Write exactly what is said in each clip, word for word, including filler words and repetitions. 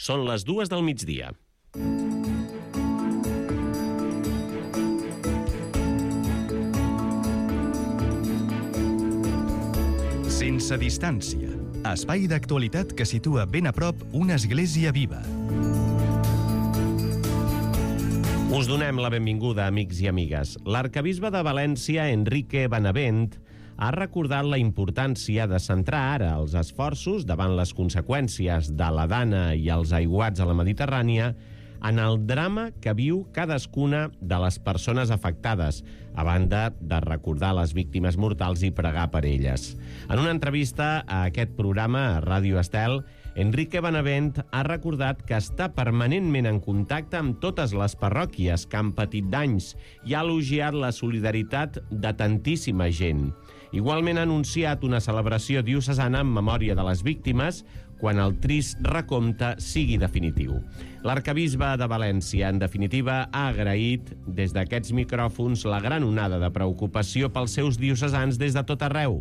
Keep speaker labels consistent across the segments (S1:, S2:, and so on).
S1: Són les dues del migdia.
S2: Sense distància. Espai d'actualitat que situa ben a prop una església viva.
S1: Us donem la benvinguda, amics i amigues. L'arcabisbe de València, Enrique Benavent, ha recordat la importància de centrar ara els esforços davant les conseqüències de la Dana i els aiguats a la Mediterrània en el drama que viu cadascuna de les persones afectades, a banda de recordar les víctimes mortals i pregar per elles. En una entrevista a aquest programa, a Ràdio Estel, Enrique Benavent ha recordat que està permanentment en contacte amb totes les parròquies que han patit danys i ha elogiat la solidaritat de tantíssima gent. Igualment ha anunciat una celebració diocesana en memòria de les víctimes quan el trist recompte sigui definitiu. L'arcabisbe de València, en definitiva, ha agraït des d'aquests micròfons la gran onada de preocupació pels seus diocesans des de tot arreu.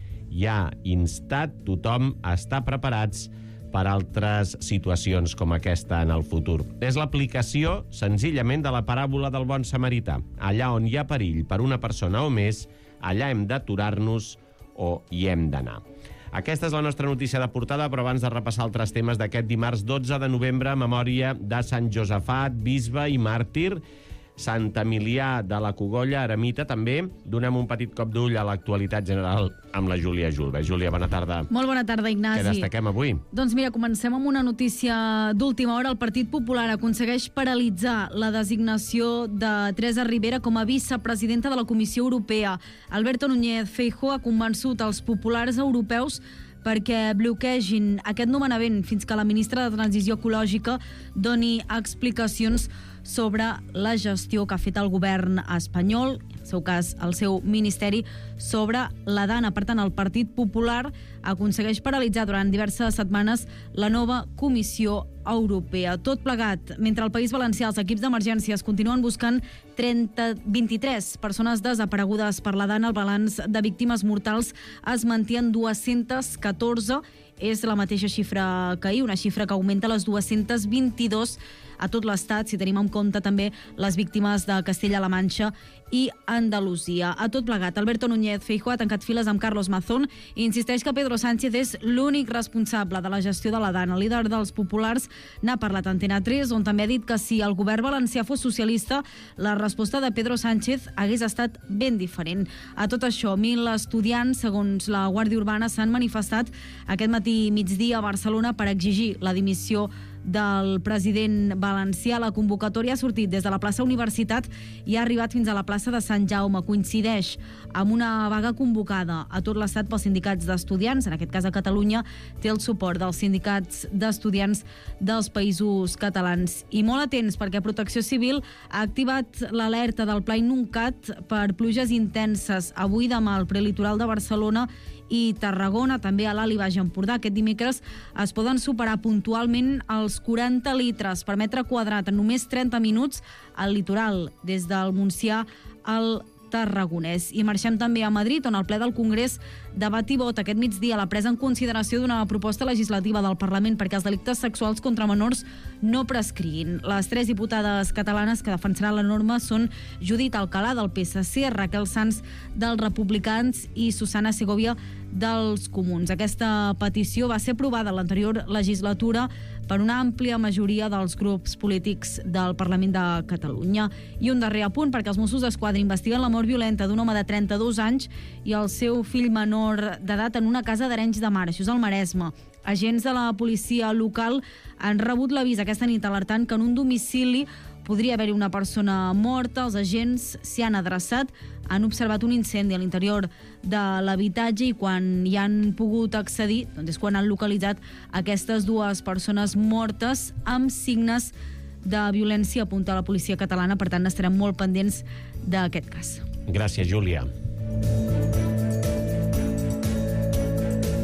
S1: I ha instat tothom a estar preparats per altres situacions com aquesta en el futur. És l'aplicació, senzillament, de la paràbola del bon samarità. Allà on hi ha perill per una persona o més, allà hem d'aturar-nos o hi hem d'anar. Aquesta és la nostra notícia de portada, però abans de repassar altres temes d'aquest dimarts dotze de novembre, memòria de Sant Josafat, bisbe i màrtir, Sant Emilià de la Cogolla, eremita, també. Donem un petit cop d'ull a l'actualitat general amb la Júlia Julve. Júlia, bona tarda.
S3: Molt bona tarda, Ignasi.
S1: Què destaquem avui?
S3: Doncs mira, comencem amb una notícia d'última hora. El Partit Popular aconsegueix paralitzar la designació de Teresa Ribera com a vicepresidenta de la Comissió Europea. Alberto Núñez Feijóo ha convençut els populars europeus perquè bloquegin aquest nomenament fins que la ministra de Transició Ecològica doni explicacions sobre la gestió que ha fet el govern espanyol, en el seu cas el seu ministeri, sobre la Dana. Per tant, el Partit Popular aconsegueix paralitzar durant diverses setmanes la nova Comissió Europea. Tot plegat, mentre al País Valencià els equips d'emergències continuen buscant trenta, vint-i-tres persones desaparegudes per la Dana, el balanç de víctimes mortals es manté en dues-centes catorze. És la mateixa xifra que ahir, una xifra que augmenta a les dues-centes vint-i-dos a tot l'estat, si tenim en compte també les víctimes de Castella-La Manxa i Andalusia. A tot plegat, Alberto Núñez Feijóo ha tancat files amb Carlos Mazón i insisteix que Pedro Sánchez és l'únic responsable de la gestió de la Dana. El líder dels populars n'ha parlat a Antena tres, on també ha dit que si el govern valencià fos socialista, la resposta de Pedro Sánchez hagués estat ben diferent. A tot això, mil estudiants, segons la Guàrdia Urbana, s'han manifestat aquest matí migdia a Barcelona per exigir la dimissió del president valencià. La convocatòria ha sortit des de la plaça Universitat i ha arribat fins a la plaça de Sant Jaume. Coincideix amb una vaga convocada a tot l'estat pels sindicats d'estudiants, en aquest cas a Catalunya té el suport dels sindicats d'estudiants dels països catalans. I molt atents, perquè Protecció Civil ha activat l'alerta del Pla Inuncat per pluges intenses avui i demà al prelitoral de Barcelona i Tarragona, també a l'Alt i Baix Empordà. Aquest dimecres es poden superar puntualment els quaranta litres per metre quadrat en només trenta minuts al litoral, des del Montsià al Tarragonès. I marxem també a Madrid, on el ple del Congrés debat i vota aquest migdia la presa en consideració d'una proposta legislativa del Parlament perquè els delictes sexuals contra menors no prescriguin. Les tres diputades catalanes que defensaran la norma són Judit Alcalá del P S C, Raquel Sanz dels Republicans i Susana Segovia dels Comuns. Aquesta petició va ser aprovada en l'anterior legislatura per una àmplia majoria dels grups polítics del Parlament de Catalunya. I un darrer apunt, perquè els Mossos d'Esquadra investiguen la mort violenta d'un home de trenta-dos anys i el seu fill menor d'edat en una casa d'Arenys de Mar, això és al Maresme. Agents de la policia local han rebut l'avís aquesta nit alertant que en un domicili podria haver-hi una persona morta. Els agents s'hi han adreçat, han observat un incendi a l'interior de l'habitatge i quan hi han pogut accedir, doncs és quan han localitzat aquestes dues persones mortes amb signes de violència, apunta la policia catalana. Per tant, estarem molt pendents d'aquest cas.
S1: Gràcies, Júlia.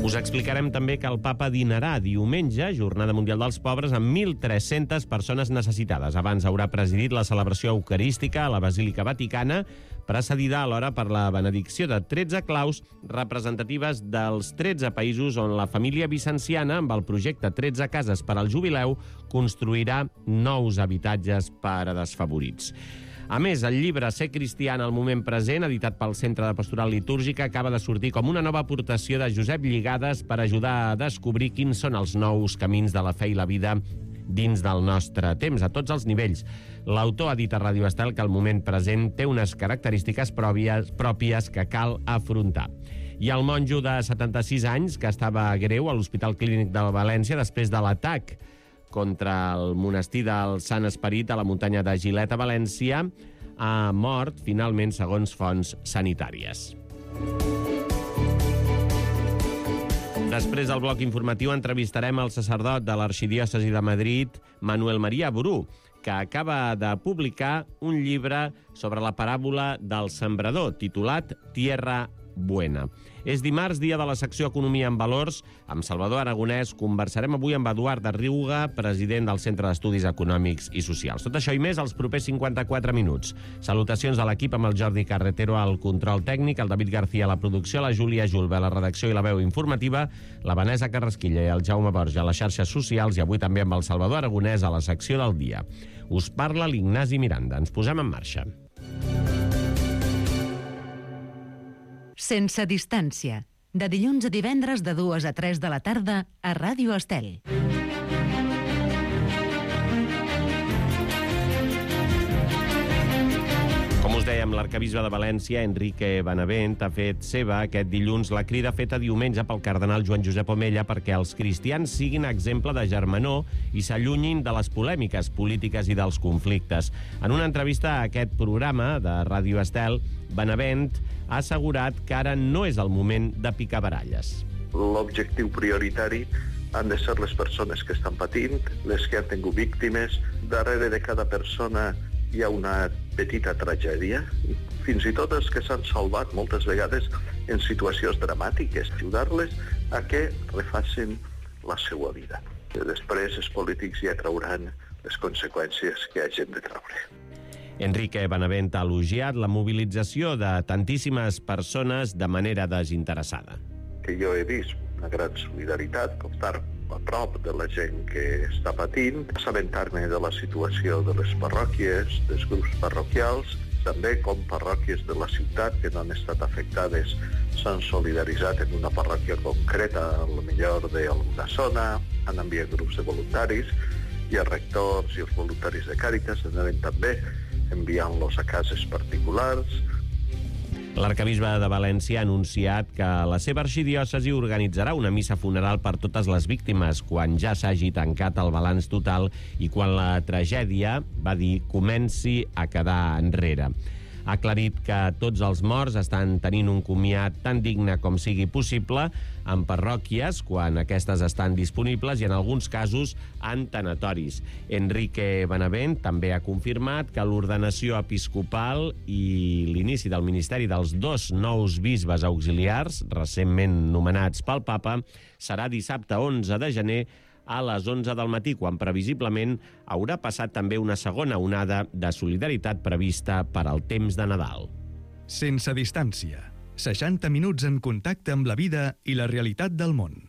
S1: Us explicarem també que el papa dinarà diumenge, Jornada Mundial dels Pobres, amb mil tres-centes persones necessitades. Abans haurà presidit la celebració eucarística a la Basílica Vaticana, precedida alhora per la benedicció de tretze claus representatives dels tretze països on la família vicenciana, amb el projecte tretze cases per al jubileu, construirà nous habitatges per a desfavorits. A més, el llibre Ser cristià en el moment present, editat pel Centre de Pastoral Litúrgica, acaba de sortir com una nova aportació de Josep Lligades per ajudar a descobrir quins són els nous camins de la fe i la vida dins del nostre temps, a tots els nivells. L'autor ha dit a Ràdio Estel que el moment present té unes característiques pròpies, pròpies que cal afrontar. I el monjo de setanta-sis anys, que estava greu a l'Hospital Clínic de València després de l'atac contra el monestir del Sant Esperit a la muntanya de Gilet a València, ha mort, finalment, segons fonts sanitàries. Després del bloc informatiu entrevistarem el sacerdot de l'Arxidiòcesi de Madrid, Manuel María Burú, que acaba de publicar un llibre sobre la paràbola del sembrador, titulat Tierra Buena. És dimarts, dia de la secció Economia en Valors. Amb Salvador Aragonès conversarem avui amb Eduard de Riuga, president del Centre d'Estudis Econòmics i Socials. Tot això i més als propers cinquanta-quatre minuts. Salutacions a l'equip amb el Jordi Carretero al control tècnic, el David García a la producció, la Júlia Julve a la redacció i la veu informativa, la Vanessa Carrasquilla i el Jaume Borja a les xarxes socials i avui també amb el Salvador Aragonès a la secció del dia. Us parla l'Ignasi Miranda. Ens posem en marxa.
S4: Sense distància. De dilluns a divendres de dues a tres de la tarda a Ràdio Estel.
S1: Com us dèiem, l'arcabisbe de València, Enrique Benavent, ha fet seva aquest dilluns la crida feta diumenge pel cardenal Joan Josep Omella perquè els cristians siguin exemple de germanor i s'allunyin de les polèmiques polítiques i dels conflictes. En una entrevista a aquest programa de Ràdio Estel, Benavent ha assegurat que ara no és el moment de picar baralles.
S5: L'objectiu prioritari han de ser les persones que estan patint, les que han tingut víctimes. Darrere de cada persona hi ha una petita tragèdia, fins i tot els que s'han salvat moltes vegades en situacions dramàtiques, ajudar-les a que refacin la seva vida. Després els polítics ja trauran les conseqüències que hagin de traure.
S1: Enrique Benavent ha elogiat la mobilització de tantíssimes persones de manera desinteressada.
S5: Que jo he vist una gran solidaritat, com estar a prop de la gent que està patint, assabentar-me de la situació de les parròquies, dels grups parroquials, també com parròquies de la ciutat que no han estat afectades s'han solidaritzat en una parròquia concreta, a lo millor d'alguna zona, han enviat grups de voluntaris, i els rectors i els voluntaris de Càritas anaven també enviant-los a cases particulars.
S1: L'arcabisbe de València ha anunciat que la seva arxidiòcesi organitzarà una missa funeral per totes les víctimes quan ja s'hagi tancat el balanç total i quan la tragèdia, va dir, comenci a quedar enrere. Ha aclarit que tots els morts estan tenint un comiat tan digne com sigui possible en parròquies, quan aquestes estan disponibles, i en alguns casos en tanatoris. Enrique Benavent també ha confirmat que l'ordenació episcopal i l'inici del ministeri dels dos nous bisbes auxiliars, recentment nomenats pel papa, serà dissabte onze de gener a les onze del matí, quan previsiblement haurà passat també una segona onada de solidaritat prevista per al temps de Nadal.
S2: Sense distància. seixanta minuts en contacte amb la vida i la realitat del món.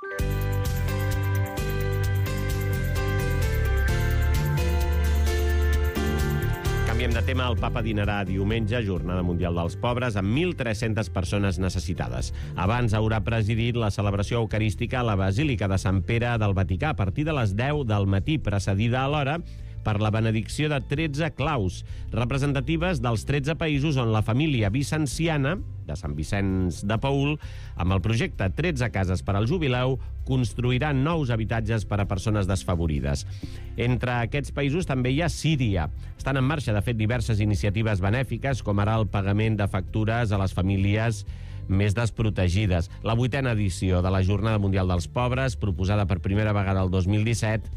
S1: Canviem de tema. El papa dinarà diumenge, Jornada Mundial dels Pobres, amb mil tres-centes persones necessitades. Abans haurà presidit la celebració eucarística a la Basílica de Sant Pere del Vaticà a partir de les deu del matí, precedida alhora per la benedicció de tretze claus, representatives dels tretze països on la família vicenciana, de Sant Vicenç de Paül, amb el projecte tretze cases per al jubileu, construirà nous habitatges per a persones desfavorides. Entre aquests països també hi ha Síria. Estan en marxa, de fet, diverses iniciatives benèfiques, com ara el pagament de factures a les famílies més desprotegides. La vuitena edició de la Jornada Mundial dels Pobres, proposada per primera vegada el dos mil disset,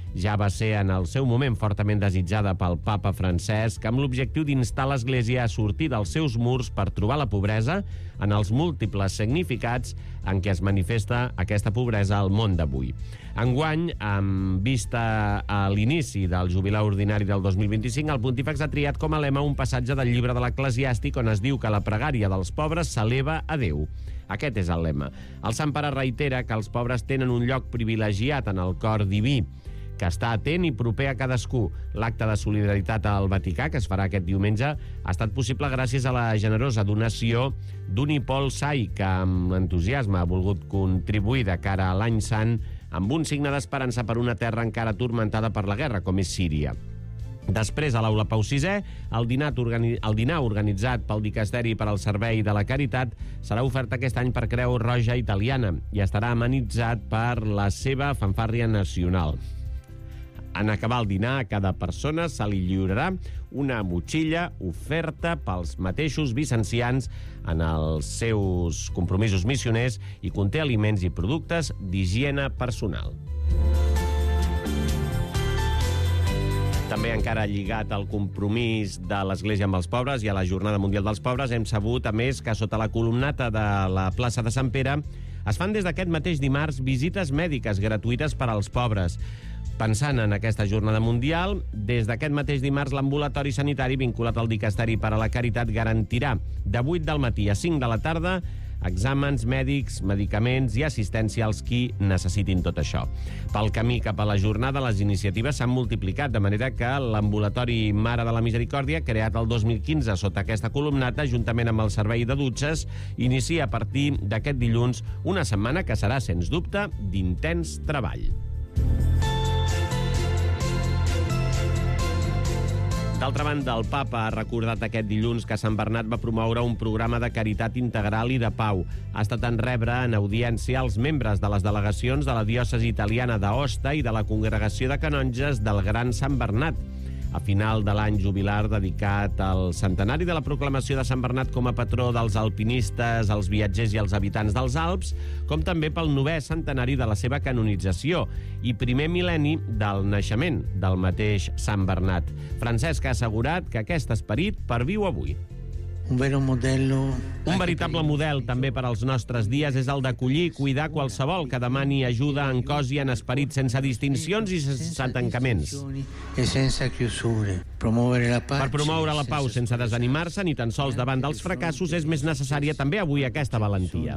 S1: ja va ser en el seu moment fortament desitjada pel papa Francesc, amb l'objectiu d'instar l'Església a sortir dels seus murs per trobar la pobresa en els múltiples significats en què es manifesta aquesta pobresa al món d'avui. Enguany, amb vista a l'inici del jubilar ordinari del dos mil vint-i-cinc, el Pontífex ha triat com a lema un passatge del llibre de l'Eclesiàstic on es diu que la pregària dels pobres s'eleva a Déu. Aquest és el lema. El Sant Pare reitera que els pobres tenen un lloc privilegiat en el cor diví, que està atent i proper a cadascú. L'acte de solidaritat al Vaticà, que es farà aquest diumenge, ha estat possible gràcies a la generosa donació d'Unipol Sai, que amb entusiasme ha volgut contribuir de cara a l'Any Sant amb un signe d'esperança per una terra encara atormentada per la guerra, com és Síria. Després, a l'Aula Pau sisè, el dinar, organi el dinar organitzat pel Dicasteri per al Servei de la Caritat serà ofert aquest any per Creu Roja Italiana i estarà amenitzat per la seva fanfàrria nacional. En acabar el dinar, a cada persona se li lliurarà una motxilla oferta pels mateixos vicencians en els seus compromisos missioners i conté aliments i productes d'higiene personal. També encara lligat al compromís de l'Església amb els pobres i a la Jornada Mundial dels Pobres, hem sabut, a més, que sota la columnata de la plaça de Sant Pere es fan des d'aquest mateix dimarts visites mèdiques gratuïtes per als pobres. Pensant en aquesta jornada mundial, des d'aquest mateix dimarts l'ambulatori sanitari vinculat al Dicasteri per a la Caritat garantirà de vuit del matí a cinc de la tarda exàmens mèdics, medicaments i assistència als qui necessitin tot això. Pel camí cap a la jornada, les iniciatives s'han multiplicat, de manera que l'ambulatori Mare de la Misericòrdia, creat el dos mil quinze sota aquesta columnata, juntament amb el servei de dutxes, inicia a partir d'aquest dilluns una setmana que serà, sens dubte, d'intens treball. D'altra banda, el papa ha recordat aquest dilluns que Sant Bernat va promoure un programa de caritat integral i de pau. Ha estat en rebre en audiència els membres de les delegacions de la diòcesi italiana d'Aosta i de la Congregació de Canonges del Gran Sant Bernat, a final de l'any jubilar dedicat al centenari de la proclamació de Sant Bernat com a patró dels alpinistes, els viatgers i els habitants dels Alps, com també pel novè centenari de la seva canonització i primer mil·lenni del naixement del mateix Sant Bernat. Francesc ha assegurat que aquest esperit perviu avui.
S6: Un
S1: veritable model també per als nostres dies és el d'acollir i cuidar qualsevol que demani ajuda en cos i en esperit, sense distincions i sense tancaments. Per promoure la pau sense desanimar-se ni tan sols davant dels fracassos és més necessària també avui aquesta valentia.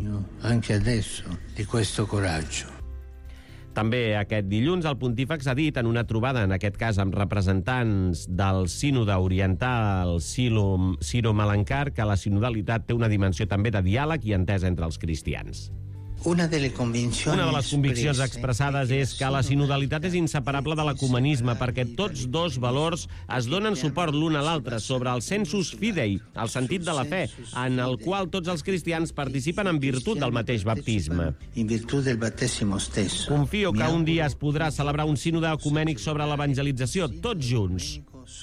S1: També aquest dilluns el Pontífex ha dit en una trobada, en aquest cas amb representants del Sínode Oriental Siro-Malankar, que la sinodalitat té una dimensió també de diàleg i entesa entre els cristians. Una de les conviccions expressades és que la sinodalitat és inseparable de l'ecumenisme perquè tots dos valors es donen suport l'un a l'altre sobre el sensus fidei, el sentit de la fe, en el qual tots els cristians participen en virtut del mateix baptisme. Confio que un dia es podrà celebrar un sínode ecumènic sobre l'evangelització, tots junts.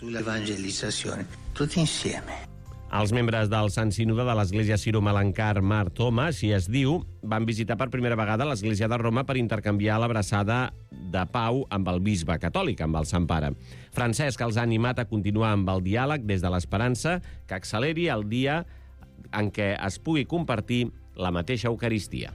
S6: Tutti insieme.
S1: Els membres del Sant Sínode de l'Església Siro-Malankar Mar Thoma, així es diu, van visitar per primera vegada l'Església de Roma per intercanviar l'abraçada de pau amb el bisbe catòlic, amb el Sant Pare. Francesc els ha animat a continuar amb el diàleg des de l'esperança que acceleri el dia en què es pugui compartir la mateixa Eucaristia.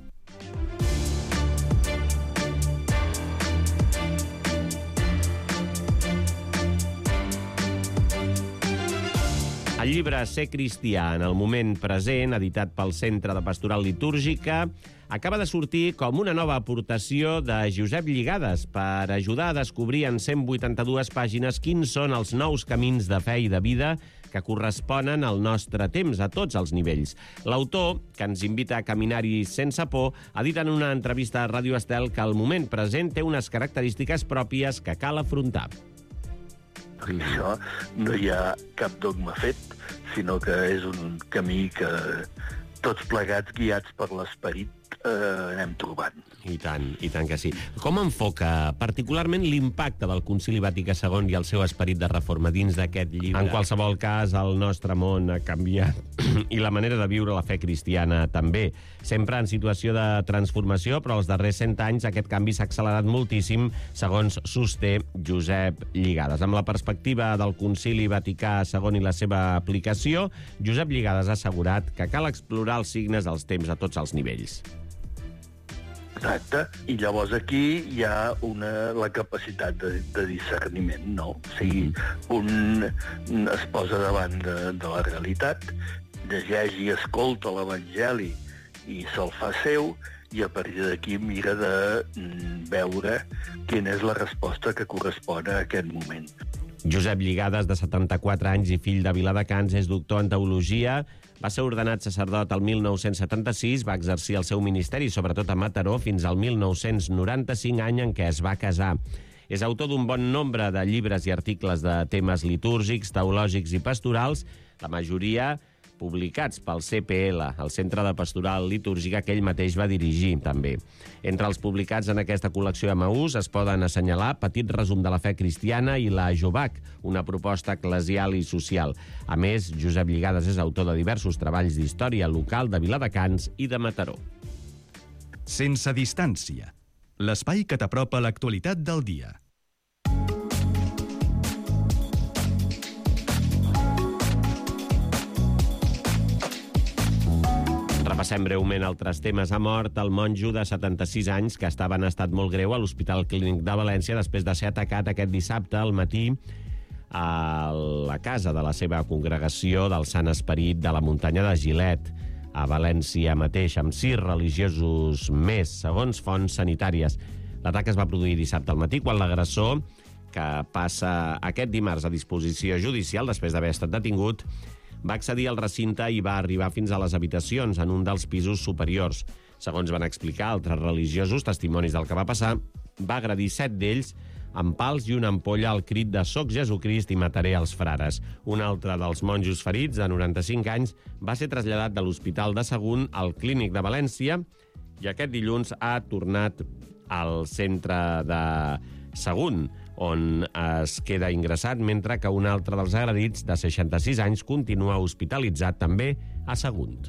S1: El llibre Ser cristià en el moment present, editat pel Centre de Pastoral Litúrgica, acaba de sortir com una nova aportació de Josep Lligades per ajudar a descobrir en cent vuitanta-dues pàgines quins són els nous camins de fe i de vida que corresponen al nostre temps a tots els nivells. L'autor, que ens invita a caminar-hi sense por, ha dit en una entrevista a Ràdio Estel que el moment present té unes característiques pròpies que cal afrontar.
S5: Perquè això no hi ha cap dogma fet, sinó que és un camí que tots plegats, guiats per l'esperit, eh, anem trobant.
S1: I tant, i tant que sí. Com enfoca particularment l'impacte del Concili Vaticà segon i el seu esperit de reforma dins d'aquest llibre? En qualsevol cas, el nostre món ha canviat i la manera de viure la fe cristiana també. Sempre en situació de transformació, però els darrers cent anys aquest canvi s'ha accelerat moltíssim, segons sosté Josep Lligades. Amb la perspectiva del Concili Vaticà segon i la seva aplicació, Josep Lligades ha assegurat que cal explorar els signes dels temps a tots els nivells.
S5: Exacte, i llavors aquí hi ha una, la capacitat de, de discerniment, no? O sigui, un es posa davant de, de la realitat, llegeix i escolta l'Evangeli i se'l fa seu, i a partir d'aquí mira de mm, veure quina és la resposta que correspon a aquest moment.
S1: Josep Lligades, de setanta-quatre anys i fill de Viladecans, és doctor en teologia. Va ser ordenat sacerdot el mil nou-cents setanta-sis, va exercir el seu ministeri, sobretot a Mataró, fins al mil nou-cents noranta-cinc, any en què es va casar. És autor d'un bon nombre de llibres i articles de temes litúrgics, teològics i pastorals, la majoria publicats pel C P L, el Centre de Pastoral Litúrgica, que ell mateix va dirigir, també. Entre els publicats en aquesta col·lecció Emaús es poden assenyalar Petit resum de la fe cristiana i la Jovac, una proposta eclesial i social. A més, Josep Lligades és autor de diversos treballs d'història local de Viladecans i de Mataró.
S2: Sense distància. L'espai que t'apropa a l'actualitat del dia.
S1: Repassem breument altres temes. Ha mort el monjo de setanta-sis anys que estava en estat molt greu a l'Hospital Clínic de València després de ser atacat aquest dissabte al matí a la casa de la seva congregació del Sant Esperit de la muntanya de Gilet, a València mateix, amb sis religiosos més, segons fonts sanitàries. L'atac es va produir dissabte al matí, quan l'agressor, que passa aquest dimarts a disposició judicial després d'haver estat detingut, va accedir al recinte i va arribar fins a les habitacions en un dels pisos superiors. Segons van explicar altres religiosos, testimonis del que va passar, va agredir set d'ells amb pals i una ampolla al crit de «Soc Jesucrist i mataré els frares». Un altre dels monjos ferits, de noranta-cinc anys, va ser traslladat de l'Hospital de Sagunt al Clínic de València i aquest dilluns ha tornat al centre de Sagunt, on es queda ingressat, mentre que un altre dels agredits, de seixanta-sis anys, continua hospitalitzat també a Sagunt.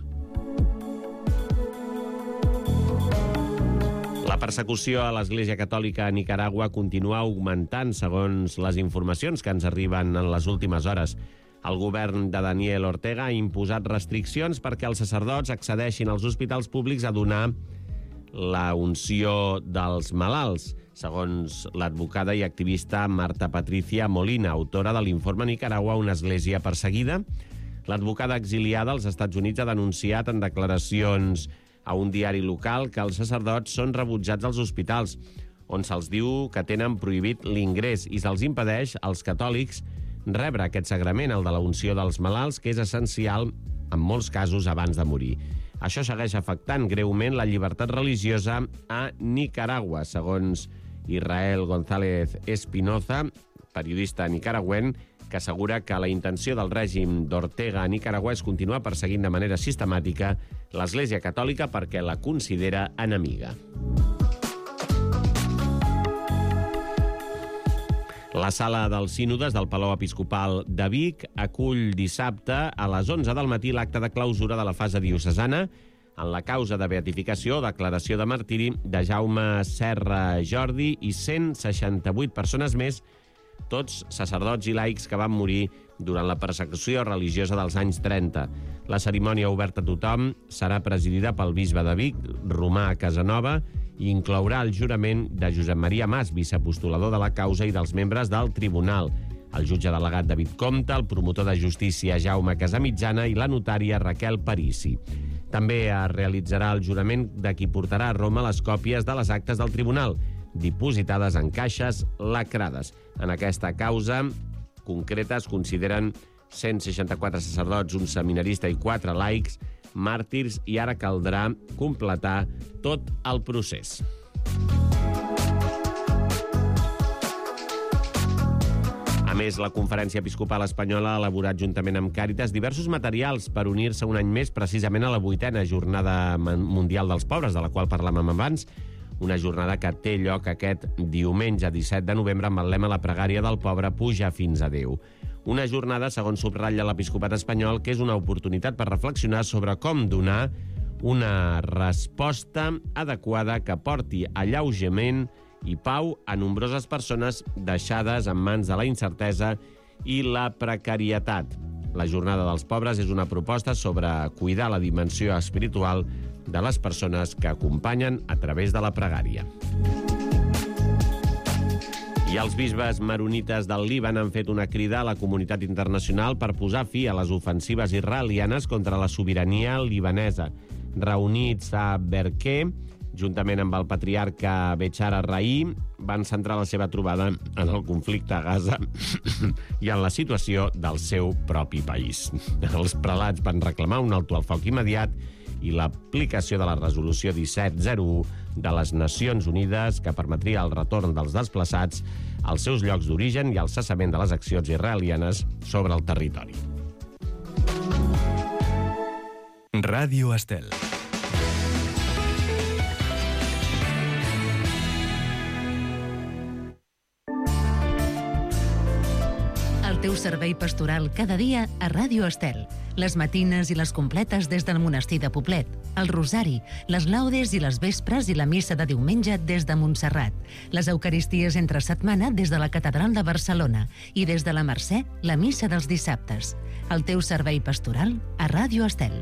S1: La persecució a l'Església Catòlica a Nicaragua continua augmentant, segons les informacions que ens arriben en les últimes hores. El govern de Daniel Ortega ha imposat restriccions perquè els sacerdots accedeixin als hospitals públics a donar la unció dels malalts, segons l'advocada i activista Marta Patricia Molina, autora de l'informe Nicaragua, una església perseguida. L'advocada exiliada als Estats Units ha denunciat en declaracions a un diari local que els sacerdots són rebutjats als hospitals, on se'ls diu que tenen prohibit l'ingrés i se'ls impedeix als catòlics rebre aquest sagrament, el de la unció dels malalts, que és essencial en molts casos abans de morir. Això segueix afectant greument la llibertat religiosa a Nicaragua, segons Israel González Espinoza, periodista nicaragüen, que assegura que la intenció del règim d'Ortega a Nicaragua és continuar perseguint de manera sistemàtica l'Església Catòlica perquè la considera enemiga. La sala dels sínodes del Palau Episcopal de Vic acull dissabte a les onze del matí l'acte de clausura de la fase diocesana en la causa de beatificació o declaració de martiri de Jaume Serra Jordi i cent seixanta-vuit persones més, tots sacerdots i laics que van morir durant la persecució religiosa dels anys trenta. La cerimònia oberta a tothom serà presidida pel bisbe de Vic, Romà Casanova, i inclourà el jurament de Josep Maria Mas, vicepostulador de la causa, i dels membres del tribunal, el jutge delegat David Comte, el promotor de justícia Jaume Casamitjana i la notària Raquel Parisi. També es realitzarà el jurament de qui portarà a Roma les còpies de les actes del tribunal, dipositades en caixes lacrades. En aquesta causa concreta es consideren cent seixanta-quatre sacerdots, un seminarista i quatre laics, màrtirs, i ara caldrà completar tot el procés. A més, la Conferència Episcopal Espanyola ha elaborat juntament amb Càritas diversos materials per unir-se un any més precisament a la vuitena Jornada Mundial dels Pobres, de la qual parlàvem abans, una jornada que té lloc aquest diumenge disset de novembre amb el lema La pregària del pobre puja fins a Déu. Una jornada, segons subratlla l'Episcopat espanyol, que és una oportunitat per reflexionar sobre com donar una resposta adequada que porti alleujament i pau a nombroses persones deixades en mans de la incertesa i la precarietat. La Jornada dels Pobres és una proposta sobre cuidar la dimensió espiritual de les persones que acompanyen a través de la pregària. I els bisbes maronites del Líban han fet una crida a la comunitat internacional per posar fi a les ofensives israelianes contra la sobirania libanesa. Reunits a Berquer, juntament amb el patriarca Bechara Raí, van centrar la seva trobada en el conflicte a Gaza i en la situació del seu propi país. Els prelats van reclamar un alto al foc immediat i l'aplicació de la resolució disset zero u de les Nacions Unides que permetria el retorn dels desplaçats als seus llocs d'origen i el cessament de les accions israelianes sobre el territori.
S2: Ràdio Estel.
S4: El teu servei pastoral cada dia a Ràdio Estel. Les matines i les completes des del monestir de Poblet, el rosari, les laudes i les vespres i la missa de diumenge des de Montserrat, les eucaristies entre setmana des de la Catedral de Barcelona i des de la Mercè, la missa dels dissabtes. El teu servei pastoral a Ràdio Estel.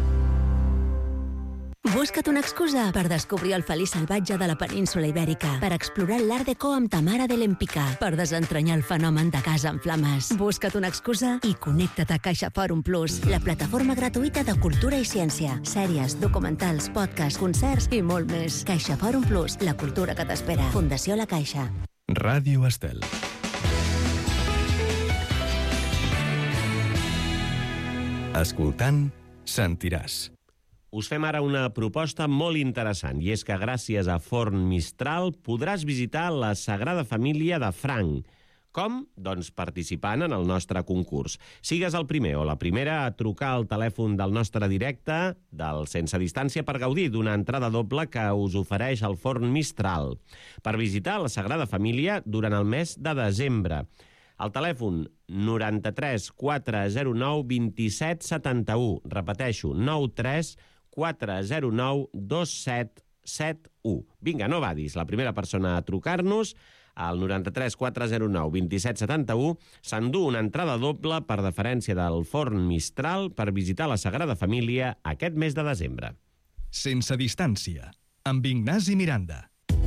S6: Busca't una excusa per descobrir el feliç salvatge de la península Ibèrica, per explorar l'Art Déco amb Tamara de l'Empicà, per desentranyar el fenomen de casa en flames. Busca't una excusa i connecta't a Caixa Fòrum Plus, la plataforma gratuïta de cultura i ciència, sèries, documentals, podcasts, concerts i molt més. Caixa Fòrum Plus, la cultura que t'espera. Fundació La Caixa.
S2: Ràdio Estel. Escoltant, sentiràs.
S1: Us fem ara una proposta molt interessant, i és que gràcies a Forn Mistral podràs visitar la Sagrada Família de Franc. Com? Doncs participant en el nostre concurs. Sigues el primer o la primera a trucar al telèfon del nostre directe del Sense Distància per gaudir d'una entrada doble que us ofereix el Forn Mistral per visitar la Sagrada Família durant el mes de desembre. El telèfon noranta-tres quatre zero nou vint-i-set setanta-u. Repeteixo, nou tres quatre zero nou dos set set u. Vinga, no badis. La primera persona a trucar-nos al noranta-tres quatre zero nou vint-i-set setanta-u s'endú una entrada doble per deferència del Forn Mistral per visitar la Sagrada Família aquest mes de desembre.
S2: Sense Distància, amb Ignasi Miranda.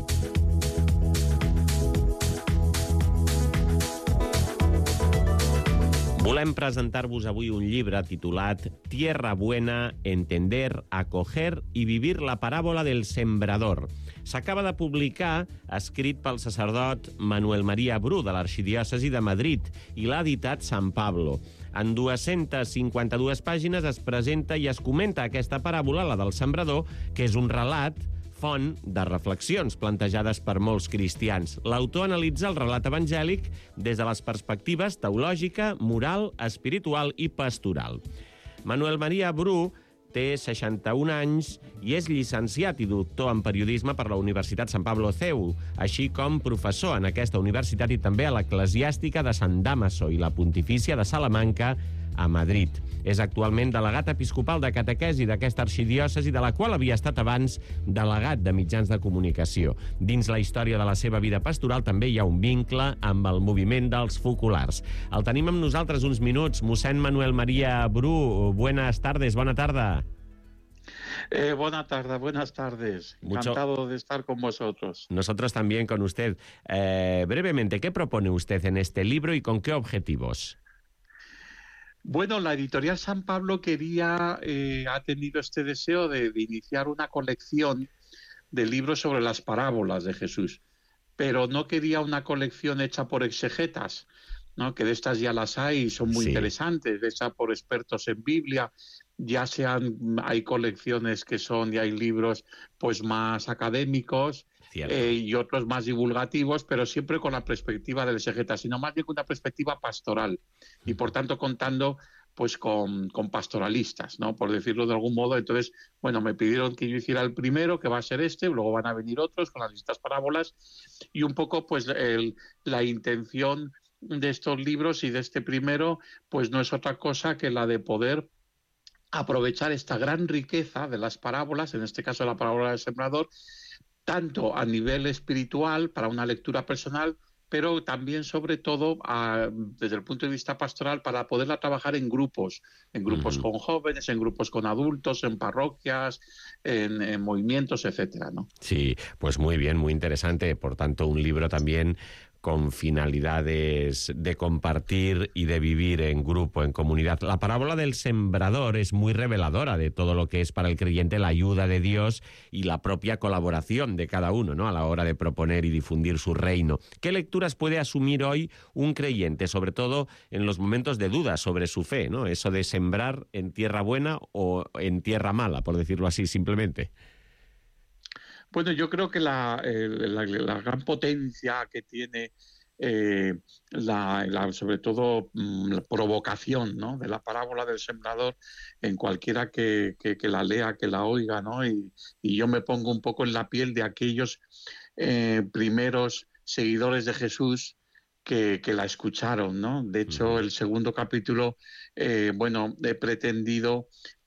S1: Volem presentar-vos avui un llibre titulat Tierra Buena, Entender, Acoger y Vivir la Paràbola del Sembrador. S'acaba de publicar, escrit pel sacerdot Manuel María Bru de l'Arxidiòcesi de Madrid i l'ha editat San Pablo. En dues-centes cinquanta-dues pàgines es presenta i es comenta aquesta paràbola, la del sembrador, que és un relat font de reflexions plantejades per molts cristians. L'autor analitza el relat evangèlic des de les perspectives teològica, moral, espiritual i pastoral. Manuel María Bru té seixanta-un anys i és llicenciat i doctor en periodisme per la Universitat Sant Pablo C E U, així com professor en aquesta universitat i també a l'Eclesiàstica de Sant Damaso i la Pontifícia de Salamanca a Madrid. És actualment delegat episcopal de catequesi d'aquesta arxidiòcesi, de la qual havia estat abans delegat de mitjans de comunicació. Dins la història de la seva vida pastoral també hi ha un vincle amb el moviment dels focolars. El tenim amb nosaltres uns minuts. Mossèn Manuel María Bru, buenas tardes, bona tarda.
S7: Eh, buena tarde, buenas tardes. Encantado Mucho... de estar con vosotros.
S1: Nosotros también con usted. Eh, brevemente, ¿qué propone usted en este libro y con qué objetivos?
S7: Bueno, la editorial San Pablo quería, eh, ha tenido este deseo de, de iniciar una colección de libros sobre las parábolas de Jesús, pero no quería una colección hecha por exegetas, ¿no? Que de estas ya las hay y son muy sí. interesantes, hecha por expertos en Biblia. Ya sean, hay colecciones que son, y hay libros pues más académicos, eh, y otros más divulgativos, pero siempre con la perspectiva del exegeta, sino más bien con una perspectiva pastoral y por tanto contando pues con, con pastoralistas, ¿no? Por decirlo de algún modo. Entonces, bueno, me pidieron que yo hiciera el primero, que va a ser este, luego van a venir otros con las distintas parábolas, y un poco pues el, la intención de estos libros y de este primero, pues no es otra cosa que la de poder aprovechar esta gran riqueza de las parábolas, en este caso la parábola del sembrador, tanto a nivel espiritual, para una lectura personal, pero también, sobre todo, a, desde el punto de vista pastoral, para poderla trabajar en grupos, en grupos uh-huh. con jóvenes, en grupos con adultos, en parroquias, en, en movimientos, etcétera, ¿no?
S1: Sí, pues muy bien, muy interesante. Por tanto, un libro también con finalidades de compartir y de vivir en grupo, en comunidad. La parábola del sembrador es muy reveladora de todo lo que es para el creyente la ayuda de Dios y la propia colaboración de cada uno, ¿no?, a la hora de proponer y difundir su reino. ¿Qué lecturas puede asumir hoy un creyente, sobre todo en los momentos de duda sobre su fe, ¿no? Eso de sembrar en tierra buena o en tierra mala, por decirlo así, simplemente.
S7: Bueno, yo creo que la, eh, la, la gran potencia que tiene, eh, la, la, sobre todo mmm, la provocación, ¿no?, de la parábola del sembrador en cualquiera que, que, que la lea, que la oiga, ¿no? Y, y yo me pongo un poco en la piel de aquellos eh, primeros seguidores de Jesús que, que la escucharon, ¿no? De hecho, el segundo capítulo, eh, bueno, he pretendido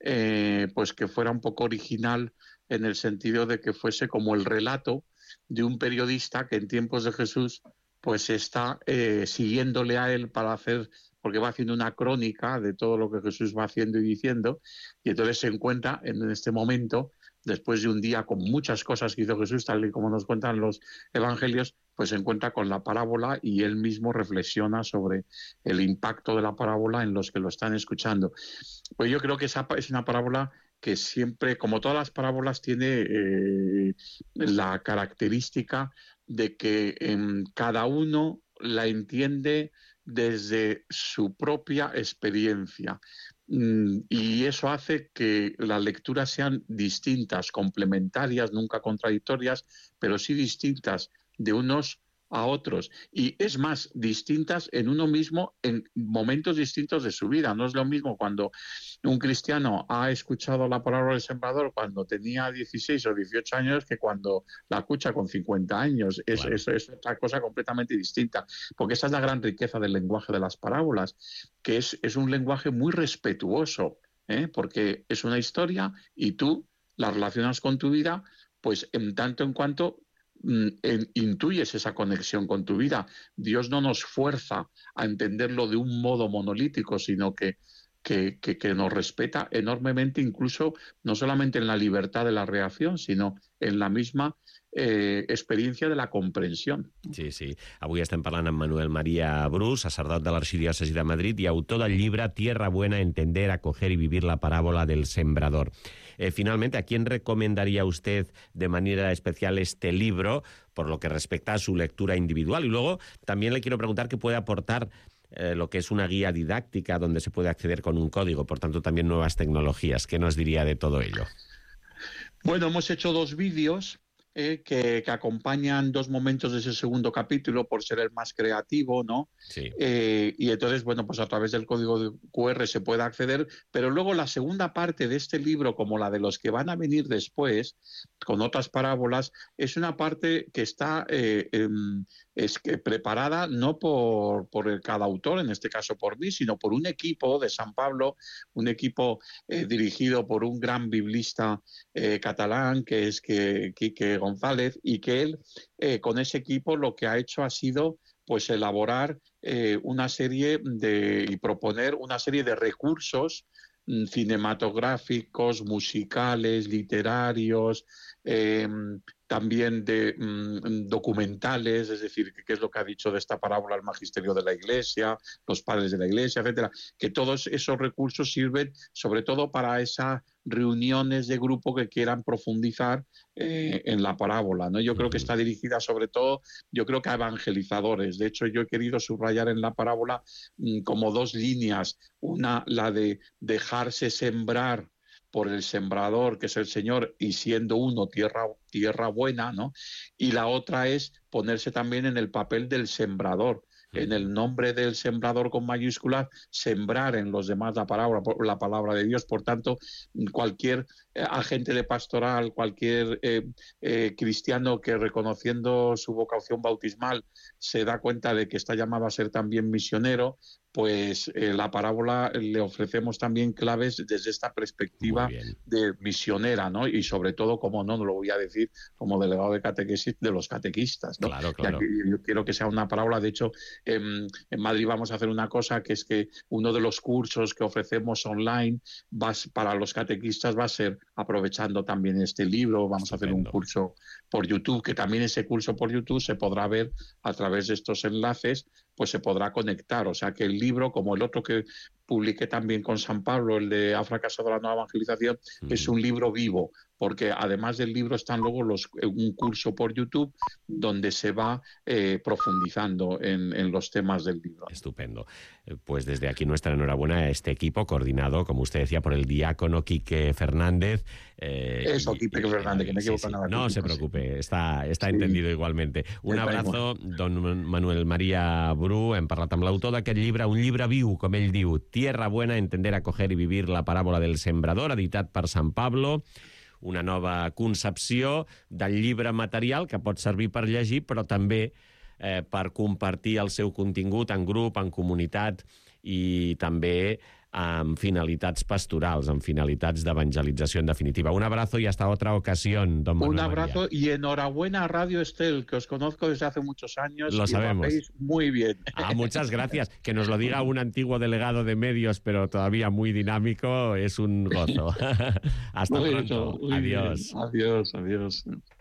S7: eh, pues que fuera un poco original, en el sentido de que fuese como el relato de un periodista que en tiempos de Jesús pues está eh, siguiéndole a él para hacer, porque va haciendo una crónica de todo lo que Jesús va haciendo y diciendo, y entonces se encuentra en este momento, después de un día con muchas cosas que hizo Jesús, tal y como nos cuentan los evangelios, pues se encuentra con la parábola y él mismo reflexiona sobre el impacto de la parábola en los que lo están escuchando. Pues yo creo que esa es una parábola que siempre, como todas las parábolas, tiene eh, la característica de que eh, cada uno la entiende desde su propia experiencia. Mm, y eso hace que las lecturas sean distintas, complementarias, nunca contradictorias, pero sí distintas de unos a otros, y es más, distintas en uno mismo en momentos distintos de su vida. No es lo mismo cuando un cristiano ha escuchado la parábola del sembrador cuando tenía dieciséis o dieciocho años que cuando la escucha con cincuenta años. Es, claro. es, es otra cosa completamente distinta, porque esa es la gran riqueza del lenguaje de las parábolas, que es, es un lenguaje muy respetuoso, ¿eh? Porque es una historia y tú la relacionas con tu vida, pues en tanto en cuanto En, intuyes esa conexión con tu vida. Dios no nos fuerza a entenderlo de un modo monolítico, sino que, que, que, que nos respeta enormemente, incluso no solamente en la libertad de la reacción, sino en la misma eh, experiencia de la comprensió.
S1: Sí, sí. Avui estem parlant amb Manuel María Bru, sacerdot de l'Arxidiòcesi de Madrid i autor del llibre Tierra Buena, entender, acoger y vivir la parábola del sembrador. Eh, finalmente, ¿a quién recomendaría usted de manera especial este libro por lo que respecta a su lectura individual? Y luego también le quiero preguntar qué puede aportar eh, lo que es una guía didáctica donde se puede acceder con un código, por tanto también nuevas tecnologías. ¿Qué nos diría de todo ello?
S7: Bueno, hemos hecho dos vídeos eh, que, que acompañan dos momentos de ese segundo capítulo por ser el más creativo, ¿no?
S1: Sí.
S7: Eh, y entonces, bueno, pues a través del código de Q R se puede acceder, pero luego la segunda parte de este libro, como la de los que van a venir después, con otras parábolas, es una parte que está eh, eh, es que preparada no por, por cada autor, en este caso por mí, sino por un equipo de San Pablo, un equipo eh, dirigido por un gran biblista eh, catalán, que es que, Quique González, y que él, eh, con ese equipo, lo que ha hecho ha sido pues elaborar eh, una serie de y proponer una serie de recursos mm, cinematográficos, musicales, literarios, eh, también de mm, documentales, es decir, qué es lo que ha dicho de esta parábola el magisterio de la Iglesia, los padres de la Iglesia, etcétera, que todos esos recursos sirven sobre todo para esas reuniones de grupo que quieran profundizar eh, en la parábola, ¿no? Yo creo que está dirigida sobre todo, yo creo que a evangelizadores. De hecho, yo he querido subrayar en la parábola mm, como dos líneas, una la de dejarse sembrar por el sembrador, que es el Señor, y siendo uno tierra, tierra buena, ¿no? Y la otra es ponerse también en el papel del sembrador, en el nombre del sembrador con mayúsculas, sembrar en los demás la palabra, la palabra de Dios. Por tanto, cualquier eh, agente de pastoral, cualquier eh, eh, cristiano que reconociendo su vocación bautismal se da cuenta de que está llamado a ser también misionero, pues eh, la parábola le ofrecemos también claves desde esta perspectiva de misionera, ¿no? Y sobre todo, como no, no lo voy a decir como delegado de catequesis de los catequistas, ¿no?
S1: Claro, claro.
S7: Ya que yo quiero que sea una parábola. De hecho, en, en Madrid vamos a hacer una cosa, que es que uno de los cursos que ofrecemos online va, para los catequistas va a ser aprovechando también este libro. Vamos Estupendo. a hacer un curso por YouTube, que también ese curso por YouTube se podrá ver a través de estos enlaces, pues se podrá conectar. O sea que el libro, como el otro que publiqué también con San Pablo, el de Ha fracasado la nueva evangelización, mm. es un libro vivo, porque además del libro están luego los, un curso por YouTube donde se va eh, profundizando en, en los temas del libro.
S1: Estupendo. Pues desde aquí nuestra enhorabuena a este equipo coordinado, como usted decía, por el diácono Quique Fernández.
S7: Eh, Eso, y, Quique y, Fernández, que me equivoco
S1: sí,
S7: nada.
S1: Sí. No se preocupe, está, está sí. entendido igualmente. Un abrazo, don Manuel Maria Bru. Hem parlat amb l'autor d'aquest llibre, un llibre viu, com ell diu, Tierra Buena, entender, acoger y vivir la paràbola del sembrador, editat per Sant Pablo. Una nova concepció del llibre material que pot servir per llegir, però també eh, per compartir el seu contingut en grup, en comunitat i també amb finalitats pastorals, amb finalitats d'evangelització en definitiva. Un abrazo y hasta otra ocasión, don Manuel
S7: Un abrazo
S1: María.
S7: Y enhorabuena a Radio Estel, que os conozco desde hace muchos años.
S1: Lo
S7: y
S1: sabemos.
S7: Lo hacéis muy bien.
S1: Ah, muchas gracias. Que nos lo diga un antiguo delegado de medios, pero todavía muy dinámico, es un gozo. Hasta
S7: muy
S1: pronto.
S7: Muy
S1: adiós.
S7: Bien. Adiós, adiós.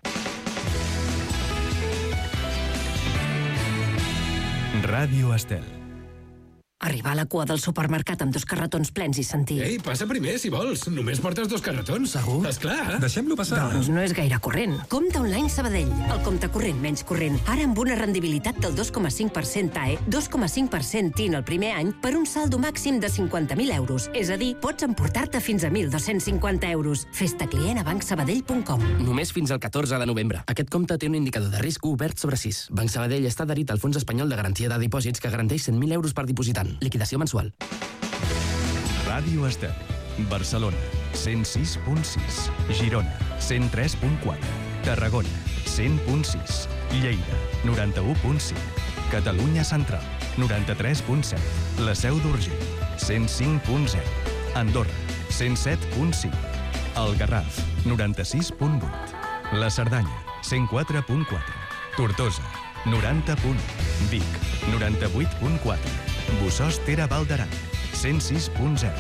S2: Ràdio Estel.
S8: Arribar a la cua del supermercat amb dos carretons plens i sentir...
S9: Ei, passa primer, si vols. Només portes dos carretons.
S8: Segur?
S9: Esclar.
S10: Deixem-lo passar.
S8: Doncs no és gaire corrent. Compte online Sabadell. El compte corrent menys corrent. Ara amb una rendibilitat del dos coma cinc per cent T A E, dos coma cinc per cent T I N el primer any per un saldo màxim de cinquanta mil euros. És a dir, pots emportar-te fins a mil dos-cents cinquanta euros. Fes-te client a banc sabadell punt com.
S11: Només fins al catorze de novembre. Aquest compte té un indicador de risc obert sobre sis. Banc Sabadell està adherit al Fons Espanyol de Garantia de Dipòsits que garanteix cent mil euros per dipositant. Liquidació mensual.
S2: Ràdio Estel. Barcelona, cent sis punt sis. Girona, cent tres punt quatre. Tarragona, cent punt sis. Lleida, noranta-u punt cinc. Catalunya Central, noranta-tres punt set. La Seu d'Urgell, cent cinc punt zero. Andorra, cent set punt cinc. El Garraf, noranta-sis punt vuit. La Cerdanya, cent quatre punt quatre. Tortosa, noranta punt u. Vic, noranta-vuit punt quatre. Bussós Tera Val d'Aran, cent sis punt zero.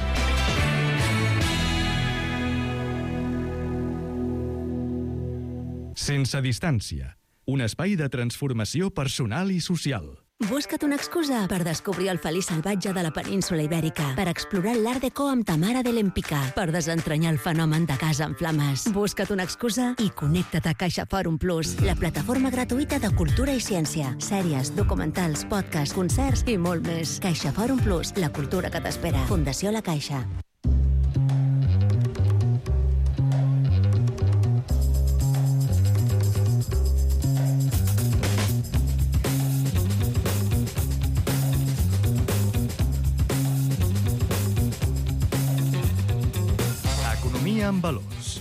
S2: Sense distància, un espai de transformació personal i social.
S6: Busca't una excusa per descobrir el feliç salvatge de la península Ibèrica, per explorar l'Art Deco amb Tamara de l'Empicà, per desentranyar el fenomen de casa en flames. Busca't una excusa i connecta't a Caixa Fòrum Plus, la plataforma gratuïta de cultura i ciència, sèries, documentals, podcasts, concerts i molt més. Caixa Fòrum Plus, la cultura que t'espera. Fundació La Caixa.
S2: En valors.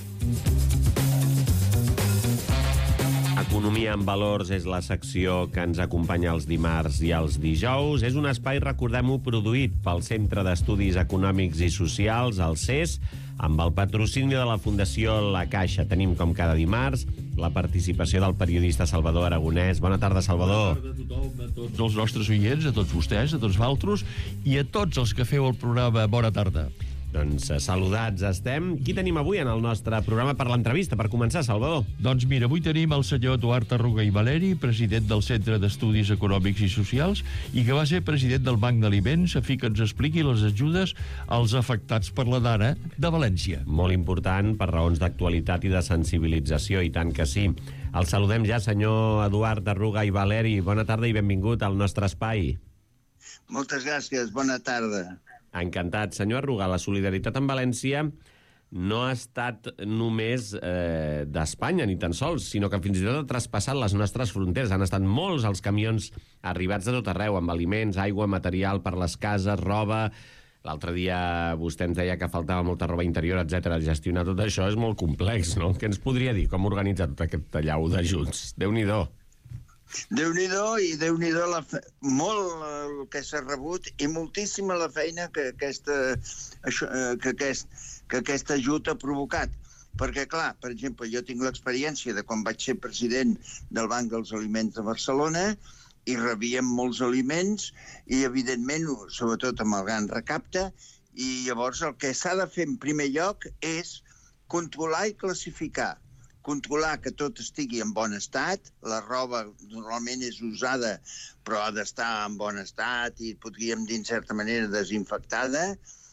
S1: Economia en valors és la secció que ens acompanya els dimarts i els dijous. És un espai, recordem-ho, produït pel Centre d'Estudis Econòmics i Socials, el C E S, amb el patrocini de la Fundació La Caixa. Tenim, com cada dimarts, la participació del periodista Salvador Aragonès. Bona tarda, Salvador.
S12: Bona tarda a tothom, a tots els nostres oients, a tots vostès, a tots vosaltres, i a tots els que feu el programa Bona Tarda.
S1: Doncs saludats estem. Qui tenim avui en el nostre programa per l'entrevista? Per començar, Salvador.
S12: Doncs mira, avui tenim el senyor Eduard Arruga i Valeri, president del Centre d'Estudis Econòmics i Socials, i que va ser president del Banc d'Aliments, a fi que ens expliqui les ajudes als afectats per la Dana de València.
S1: Molt important per raons d'actualitat i de sensibilització, i tant que sí. El saludem ja, senyor Eduard Arruga i Valeri. Bona tarda i benvingut al nostre espai.
S13: Moltes gràcies, bona tarda.
S1: Encantat. Senyor Arruga, la solidaritat amb València no ha estat només eh, d'Espanya, ni tan sols, sinó que fins i tot ha traspassat les nostres fronteres. Han estat molts els camions arribats de tot arreu, amb aliments, aigua, material per les cases, roba... L'altre dia vostè ens deia que faltava molta roba interior, etcètera. Gestionar tot això és molt complex, no? Què ens podria dir? Com organitzar tot aquest tallau d'ajuts? Déu-n'hi-do.
S10: Déu-n'hi-do i Déu-n'hi-do la fe... molt el que s'ha rebut i moltíssima la feina que, aquesta, això, que, aquest, que aquest ajut ha provocat. Perquè, clar, per exemple, jo tinc l'experiència de quan vaig ser president del Banc dels Aliments de Barcelona i rebíem molts aliments i, evidentment, sobretot amb el gran recapte, i llavors el que s'ha de fer en primer lloc és controlar i classificar. Controlar que tot estigui en bon estat, la roba normalment és usada però ha d'estar en bon estat i podríem dir en certa manera desinfectada,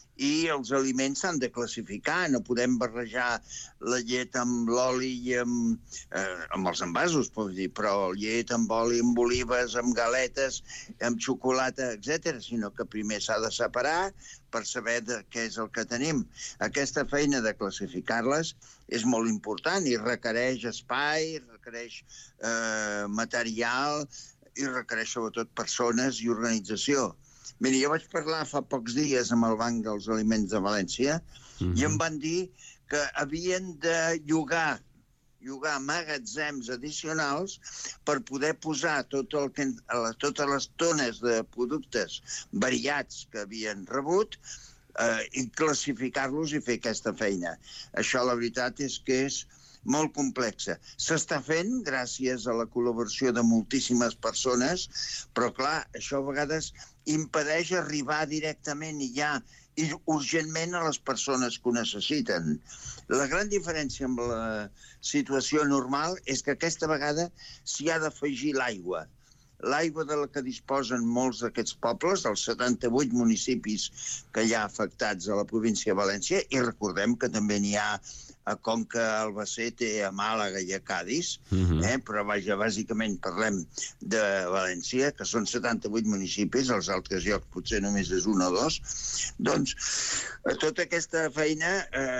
S10: i els aliments s'han de classificar, no podem barrejar la llet amb l'oli i amb, eh, amb els envasos, puc dir, però llet amb oli, amb olives, amb galetes, amb xocolata, etcètera, sinó que primer s'ha de separar per saber de què és el que tenim. Aquesta feina de classificar-les és molt important i requereix espai, requereix eh, material i requereix sobretot persones i organització. Mira, jo vaig parlar fa pocs dies amb el Banc dels Aliments de València uh-huh. i em van dir que havien de llogar, llogar magatzems addicionals per poder posar tot el que, totes les tones de productes variats que havien rebut eh, i classificar-los i fer aquesta feina. Això, la veritat, és que és molt complexa. S'està fent gràcies a la col·laboració de moltíssimes persones, però, clar, això a vegades impedeix arribar directament i ja i urgentment a les persones que ho necessiten. La gran diferència amb la situació normal és que aquesta vegada s'hi ha d'afegir l'aigua. L'aigua de la que disposen molts d'aquests pobles, els setanta-vuit municipis que hi ha afectats a la província de València, i recordem que també n'hi ha a Conca, a Albacete, a Màlaga i a Cadis, uh-huh. eh? però vaja, bàsicament parlem de València, que són setanta-vuit municipis, els altres llocs potser només és un o dos, doncs tota aquesta feina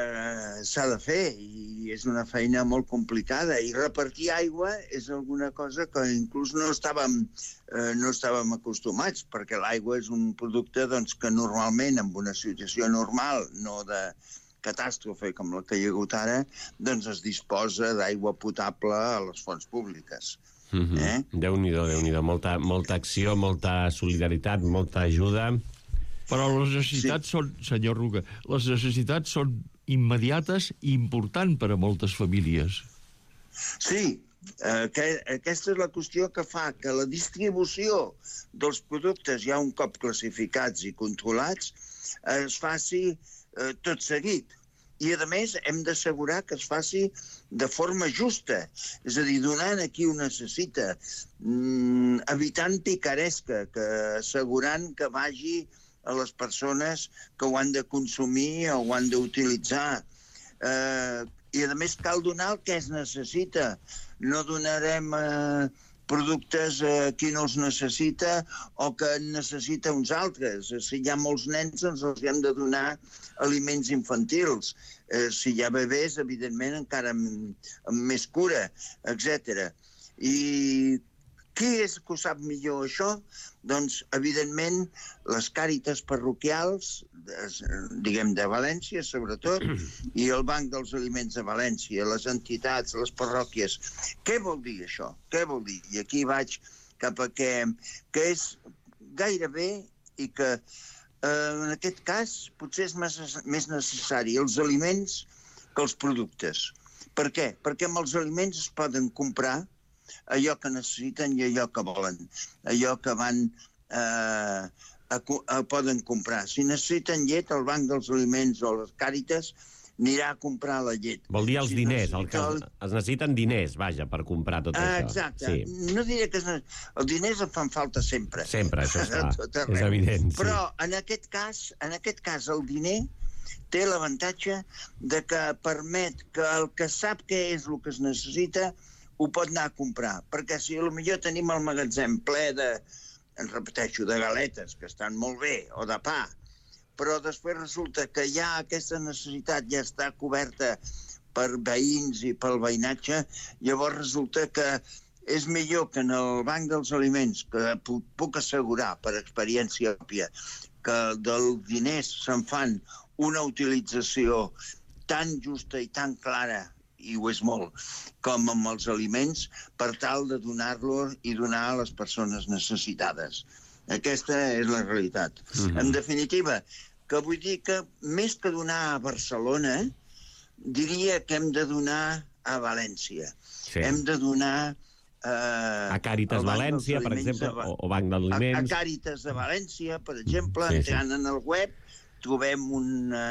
S10: eh, s'ha de fer i és una feina molt complicada i repartir aigua és alguna cosa que inclús no estàvem, eh, no estàvem acostumats, perquè l'aigua és un producte doncs, que normalment en una situació normal, no de catàstrofe com la que hi ha hagut ara, doncs es disposa d'aigua potable a les fonts públiques.
S1: Mm-hmm.
S10: eh?
S1: Déu-n'hi-do, Déu-n'hi-do. Molta, molta acció, molta solidaritat, molta ajuda.
S12: Però les necessitats sí. són, senyor Ruga, les necessitats són immediates i importants per a moltes famílies.
S10: Sí, eh, que, aquesta és la qüestió que fa que la distribució dels productes ja un cop classificats i controlats es faci Eh, tot seguit. I, a més, hem d'assegurar que es faci de forma justa, és a dir, donant a qui ho necessita, mm, evitant picaresca, que assegurant que vagi a les persones que ho han de consumir o ho han d'utilitzar. Eh, I, a més, cal donar el que es necessita. No donarem eh, productes a qui no els necessita o que necessita uns altres. Si hi ha molts nens, doncs els hem de donar aliments infantils. Eh, si hi ha bebès, evidentment, encara amb, amb més cura, etcètera. I qui és que ho sap millor, això? Doncs, evidentment, les càritas parroquials, diguem, de València, sobretot, i el Banc dels Aliments de València, les entitats, les parròquies. Què vol dir, això? Què vol dir? I aquí vaig cap a què... que és gairebé i que, eh, en aquest cas, potser és més, més necessari els aliments que els productes. Per què? Perquè amb els aliments es poden comprar allò que necessiten i allò que volen, allò que van eh, a, a, poden comprar. Si necessiten llet, el Banc dels Aliments o les Càritas anirà a comprar la llet.
S1: Vol dir els
S10: si
S1: diners, el que
S10: el...
S1: es necessiten diners, vaja, per comprar tot
S10: ah,
S1: això.
S10: Exacte.
S1: Sí.
S10: No diré que es... els diners en fan falta sempre.
S1: Sempre, això és clar. És evident. Sí.
S10: Però en aquest cas, en aquest cas el diner té l'avantatge de que permet que el que sap què és el que es necessita ho pot anar a comprar, perquè si potser tenim el magatzem ple de, en repeteixo, de galetes, que estan molt bé, o de pa, però després resulta que ja aquesta necessitat ja està coberta per veïns i pel veïnatge, llavors resulta que és millor que en el banc dels aliments, que puc assegurar per experiència òbvia, que dels diners se'n fan una utilització tan justa i tan clara, i ho és molt, com amb els aliments, per tal de donar-lo i donar a les persones necessitades. Aquesta és la realitat. Mm-hmm. En definitiva, que vull dir que més que donar a Barcelona, diria que hem de donar a València. Sí. Hem de donar Uh,
S1: a Càritas València, per exemple, o, o Banc d'Aliments.
S10: A, a Càritas de València, per exemple, sí, entrant sí. en el web, trobem una,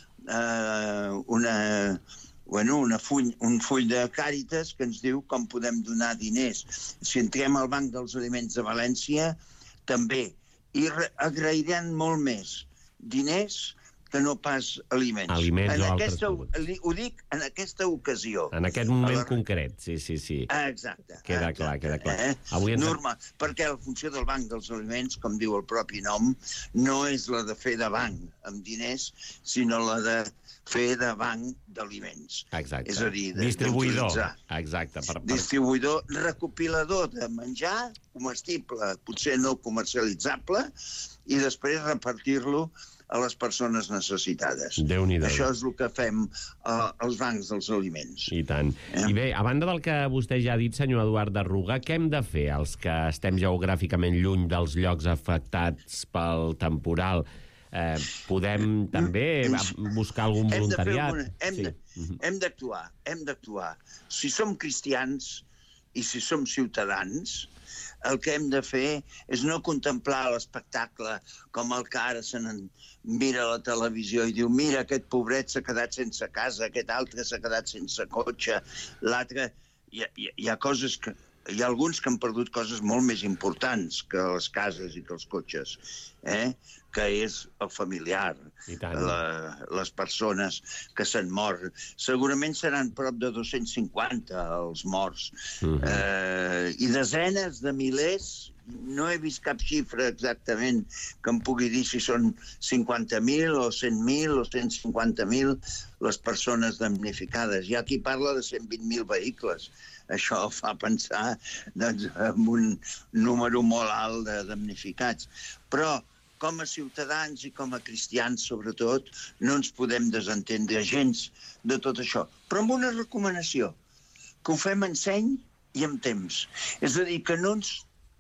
S10: uh, una, bueno, una full, un full de Càritas que ens diu com podem donar diners. Si entrem al Banc dels Aliments de València, també. I agrairan molt més diners que no pas aliments.
S1: Aliments
S10: en
S1: o
S10: aquesta,
S1: altres
S10: ho dic en aquesta ocasió.
S1: En aquest moment la... concret, sí, sí, sí.
S10: Exacte.
S1: Queda
S10: exacte,
S1: clar, queda clar.
S10: Eh?
S1: Avui ens...
S10: Normal, perquè la funció del Banc dels Aliments, com diu el propi nom, no és la de fer de banc amb diners, sinó la de fer de banc d'aliments.
S1: Exacte.
S10: És a dir, de,
S1: distribuïdor. Exacte. Per, per...
S10: Distribuïdor, recopilador de menjar comestible, potser no comercialitzable, i després repartir-lo a les persones necessitades.
S1: Déu-n'hi-do.
S10: Això és el que fem uh, als bancs dels aliments.
S1: I tant. Eh? I bé, a banda del que vostè ja ha dit, senyor Eduard de Ruga, què hem de fer els que estem geogràficament lluny dels llocs afectats pel temporal? Eh, podem també buscar algun voluntariat?
S10: Hem, hem, sí. de, hem d'actuar, hem d'actuar. Si som cristians i si som ciutadans, el que hem de fer és no contemplar l'espectacle com el que ara se mira a la televisió i diu mira, aquest pobret s'ha quedat sense casa, aquest altre s'ha quedat sense cotxe, l'altre... Hi, hi, hi ha coses que... Hi ha alguns que han perdut coses molt més importants que les cases i que els cotxes, eh? Que és el familiar, la, les persones que s'han mort. Segurament seran prop de dos-cents cinquanta els morts. Uh-huh. eh, I desenes de milers, no he vist cap xifra exactament que em pugui dir si són cinquanta mil o cent mil o cent cinquanta mil les persones damnificades. Hi ha qui parla de cent vint mil vehicles. Això fa pensar doncs, en un número molt alt de damnificats. Però, com a ciutadans i com a cristians, sobretot, no ens podem desentendre gens de tot això. Però amb una recomanació, que ho fem en seny i amb temps. És a dir, que no ens,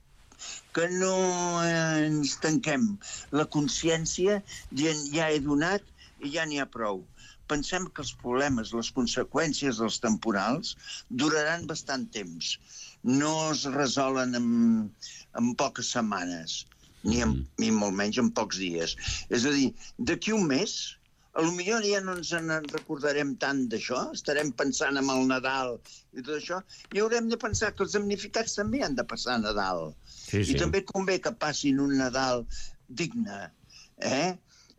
S10: que no ens tanquem la consciència dient ja he donat i ja n'hi ha prou. Pensem que els problemes, les conseqüències dels temporals duraran bastant temps. No es resolen en, en poques setmanes, ni, en, ni molt menys en pocs dies. És a dir, d'aquí un mes, potser ja no ens en recordarem tant d'això, estarem pensant en el Nadal i tot això, i haurem de pensar que els damnificats també han de passar Nadal. Sí, sí. I també convé que passin un Nadal digne, eh?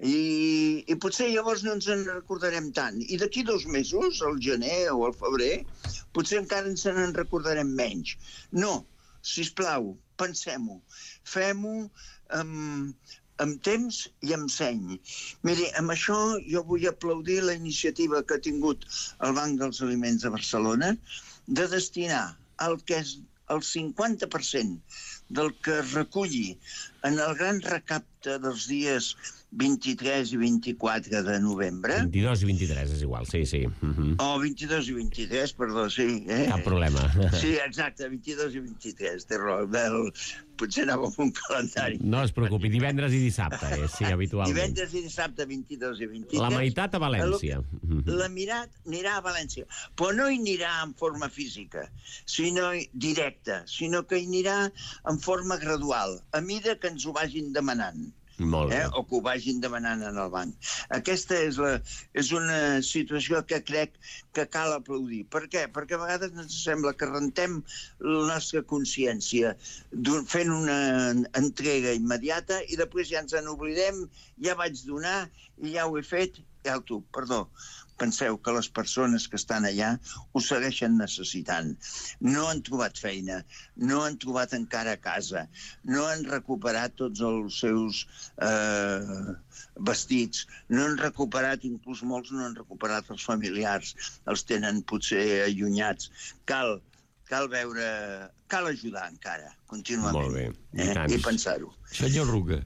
S10: I, i potser llavors no ens en recordarem tant. I d'aquí dos mesos, al gener o al febrer, potser encara ens en recordarem menys. No, sisplau, pensem-ho. Fem-ho amb, amb temps i amb seny. Miri, amb això jo vull aplaudir la iniciativa que ha tingut el Banc dels Aliments de Barcelona de destinar el que és el cinquanta per cent del que es reculli en el gran recapte dels dies vint-i-tres i vint-i-quatre de novembre.
S1: vint-i-dos i vint-i-tres, és igual, sí, sí. Uh-huh.
S10: O vint-i-dos i vint-i-tres, perdó, sí. Eh?
S1: Cap problema.
S10: Sí, exacte, vint-i-dos i vint-i-tres, té raó. Del... Potser anava amb un calendari.
S1: No es preocupi, divendres i dissabte, eh? Sí, habitualment.
S10: Divendres i dissabte, vint-i-dos i vint-i-tres.
S1: La meitat a València.
S10: La meitat anirà a València, però no hi anirà en forma física, sinó directa, sinó que hi anirà en forma gradual, a mida que ens ho vagin demanant.
S1: Molt bé.
S10: Eh? O que ho vagin demanant en el banc. Aquesta és, la, és una situació que crec que cal aplaudir. Per què? Perquè a vegades ens sembla que rentem la nostra consciència fent una entrega immediata i després ja ens en oblidem, ja vaig donar i ja ho he fet alto, perdó, penseu que les persones que estan allà ho segueixen necessitant. No han trobat feina, no han trobat encara casa, no han recuperat tots els seus eh, vestits, no han recuperat, inclús molts no han recuperat els familiars, els tenen potser allunyats. Cal, cal veure, cal ajudar encara, contínuament.
S1: Molt bé, i
S10: eh?
S1: tant.
S10: I pensar-ho.
S12: Senyor Ruga,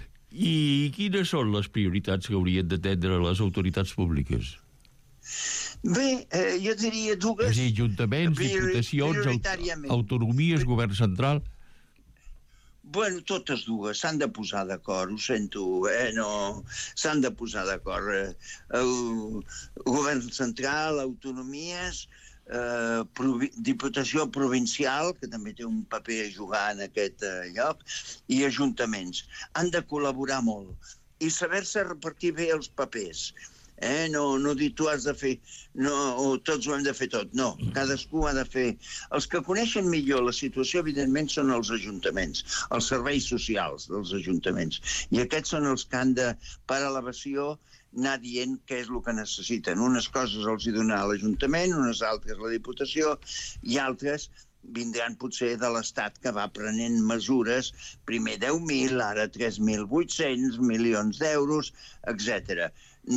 S12: i quines són les prioritats que haurien d'atendre les autoritats públiques?
S10: Bé, eh, jo diria dues...
S12: És a dir, ajuntaments,
S10: priori-
S12: diputacions,
S10: prioritàriament.
S12: aut autonomies, govern central...
S10: Bueno, totes dues, s'han de posar d'acord, ho sento, eh, no... S'han de posar d'acord. Eh, el govern central, autonomies, eh, provi Diputació provincial, que també té un paper a jugar en aquest eh, lloc, i ajuntaments. Han de col·laborar molt i saber-se repartir bé els papers. Eh? No, no dir tu has de fer, no, o tots ho hem de fer tot, no, cadascú ha de fer. Els que coneixen millor la situació, evidentment, són els ajuntaments, els serveis socials dels ajuntaments, i aquests són els que han de, per elevació, anar dient què és el que necessiten. Unes coses els hi donar l'Ajuntament, unes altres la Diputació, i altres vindran potser de l'Estat, que va prenent mesures, primer deu mil, ara tres mil vuit-cents milions d'euros, etcètera.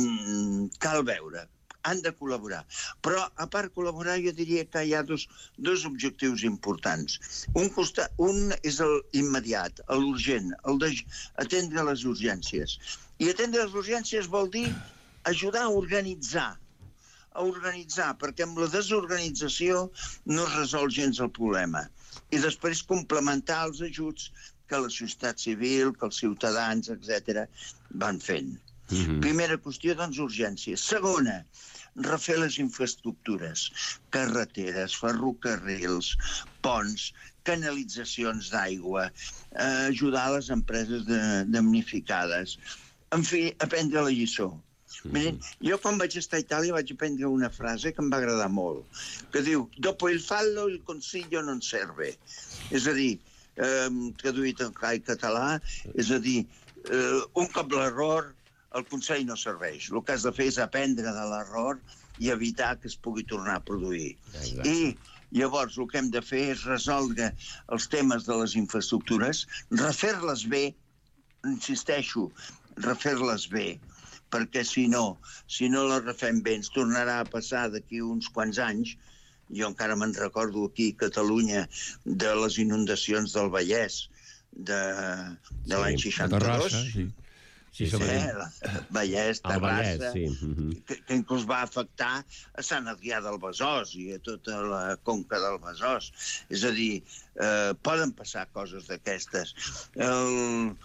S10: Mm, cal veure, han de col·laborar. Però, a part col·laborar, jo diria que hi ha dos, dos objectius importants. Un, costat, un és l'immediat, l'urgent, el d'atendre les urgències. I atendre les urgències vol dir ajudar a organitzar, a organitzar, perquè amb la desorganització no es resol gens el problema. I després complementar els ajuts que la societat civil, que els ciutadans, etcètera, van fent. Mm-hmm. Primera qüestió, doncs, urgències. Segona, refer les infraestructures, carreteres, ferrocarrils, ponts, canalitzacions d'aigua, eh, ajudar les empreses damnificades. En fi, aprendre la lliçó. Miren, jo quan vaig estar a Itàlia vaig aprendre una frase que em va agradar molt, que diu, dopo il fallo il consiglio non serve. És a dir, eh, traduït en català, és a dir, eh, un cop l'error, el consell no serveix. El que has de fer és aprendre de l'error i evitar que es pugui tornar a produir. Exacte. I llavors el que hem de fer és resoldre els temes de les infraestructures, refer-les bé, insisteixo, refer-les bé, perquè si no, si no la refem bé, ens tornarà a passar d'aquí uns quants anys. Jo encara me'n recordo aquí a Catalunya de les inundacions del Vallès de, de l'any seixanta-dos.
S12: Sí,
S10: sí, sí, Vallès, Terrassa,
S1: sí.
S10: que, que inclús va afectar a Sant Adrià del Besòs i a tota la conca del Besòs. És a dir, eh, poden passar coses d'aquestes. El...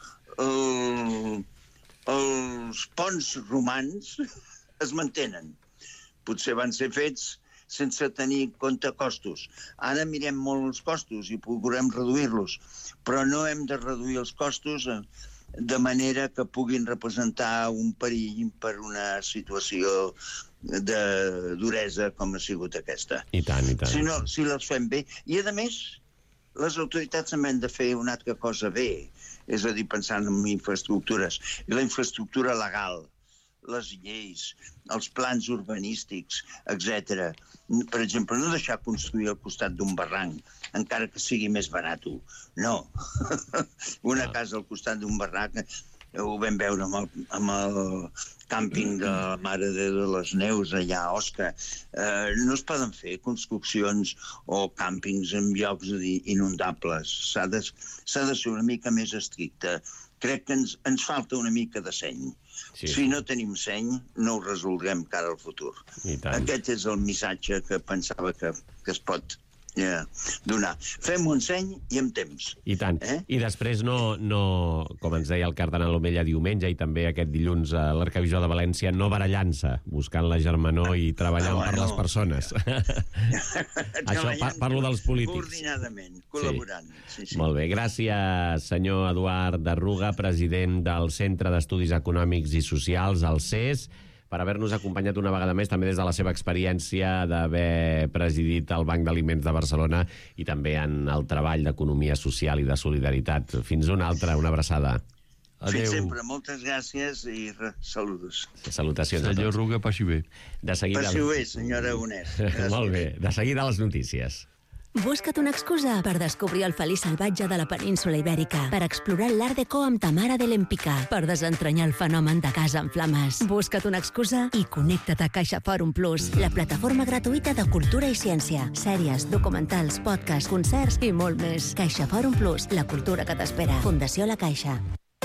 S10: el Els ponts romans es mantenen. Potser van ser fets sense tenir en compte costos. Ara mirem molt els costos i procurem reduir-los, però no hem de reduir els costos de manera que puguin representar un perill per una situació de duresa com ha sigut aquesta.
S1: I tant, i tant.
S10: Si no, si les fem bé. I, a més, les autoritats també han de fer una altra cosa bé, és a dir, pensant en infraestructures. I la infraestructura legal, les lleis, els plans urbanístics, etcètera. Per exemple, no deixar construir al costat d'un barranc, encara que sigui més barat. No. Una casa al costat d'un barranc, ho vam veure amb el, amb el càmping de la Mare de les Neus allà a Osca. Eh, no es poden fer construccions o càmpings en llocs inundables. S'ha de, s'ha de ser una mica més estricte. Crec que ens, ens falta una mica de seny. Sí. Si no tenim seny, no ho resoldrem cara al futur. Aquest és el missatge que pensava que, que es pot yeah, donar. Fem un seny i amb temps.
S1: I tant. Eh? I després no, no, com ens deia el cardenal Omella diumenge i també aquest dilluns a l'arcabisbe de València, no barallant-se, buscant la germanor i treballant ah, bueno, per les persones. Això par parlo dels polítics.
S10: Coordinadament, col·laborant. Sí. Sí, sí.
S1: Molt bé, gràcies, senyor Eduard Arruga, president del Centre d'Estudis Econòmics i Socials, el C E S, per haver-nos acompanyat una vegada més, també des de la seva experiència d'haver presidit el Banc d'Aliments de Barcelona i també en el treball d'economia social i de solidaritat. Fins una altra, una abraçada.
S12: Adéu.
S10: Fins sempre. Moltes gràcies i re, saludos.
S1: Salutacions a tots.
S12: Senyor Ruga, passi bé.
S1: De seguida...
S10: Passi bé, senyora Aragonès.
S1: Molt bé. De seguida les notícies.
S6: Busca't una excusa per descobrir el feliç salvatge de la península Ibèrica, per explorar l'Art Deco amb Tamara de l'Empicà, per desentranyar el fenomen de Casa en Flames. Busca't una excusa i connecta't a Caixa Fòrum Plus, la plataforma gratuïta de cultura i ciència, sèries, documentals, podcasts, concerts i molt més. Caixa Fòrum Plus, la cultura que t'espera. Fundació La Caixa.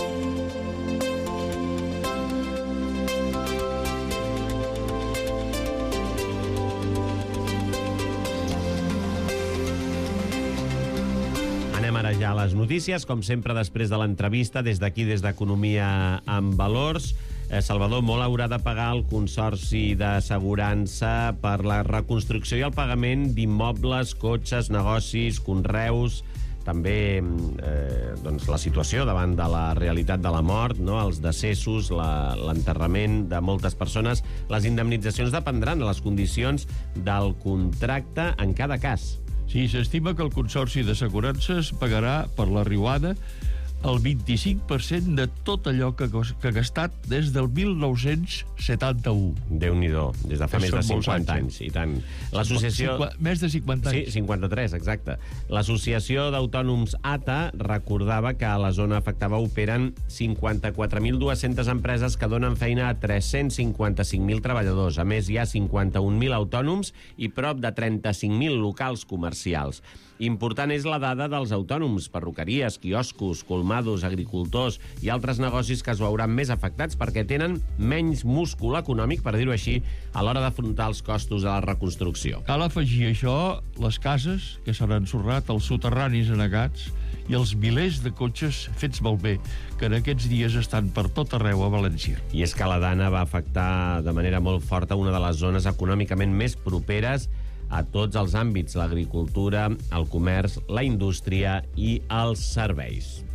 S1: Anem ara ja a les notícies, com sempre després de l'entrevista, des d'aquí, des d'Economia amb Valors. Eh, Salvador, molt haurà de pagar el Consorci d'Assegurança per la reconstrucció i el pagament d'immobles, cotxes, negocis, conreus, també eh, doncs, la situació davant de la realitat de la mort, no? Els decessos, la, l'enterrament de moltes persones. Les indemnitzacions dependran de les condicions del contracte en cada cas.
S12: Sí, s'estima que el Consorci d'Assegurances pagarà per la riuada el vint-i-cinc per cent de tot allò que, que ha gastat des del mil nou-cents setanta-u.
S1: Déu-n'hi-do, des de fa més de cinquanta anys, i tant. L'associació...
S12: Més de cinquanta anys.
S1: Sí, cinquanta-tres, exacte. L'Associació d'Autònoms A T A recordava que a la zona afectada operen cinquanta-quatre mil dues-centes empreses que donen feina a tres-cents cinquanta-cinc mil treballadors. A més, hi ha cinquanta-un mil autònoms i prop de trenta-cinc mil locals comercials. Important és la dada dels autònoms, perruqueries, quioscos, colmados, agricultors i altres negocis que es veuran més afectats perquè tenen menys múscul econòmic, per dir-ho així, a l'hora d'afrontar els costos de la reconstrucció.
S12: Cal afegir això les cases que s'han ensorrat, els soterranis anegats i els milers de cotxes fets malbé, que en aquests dies estan per tot arreu a València.
S1: I és que la Dana va afectar de manera molt forta una de les zones econòmicament més properes a tots els àmbits, l'agricultura, el comerç, la indústria i els serveis.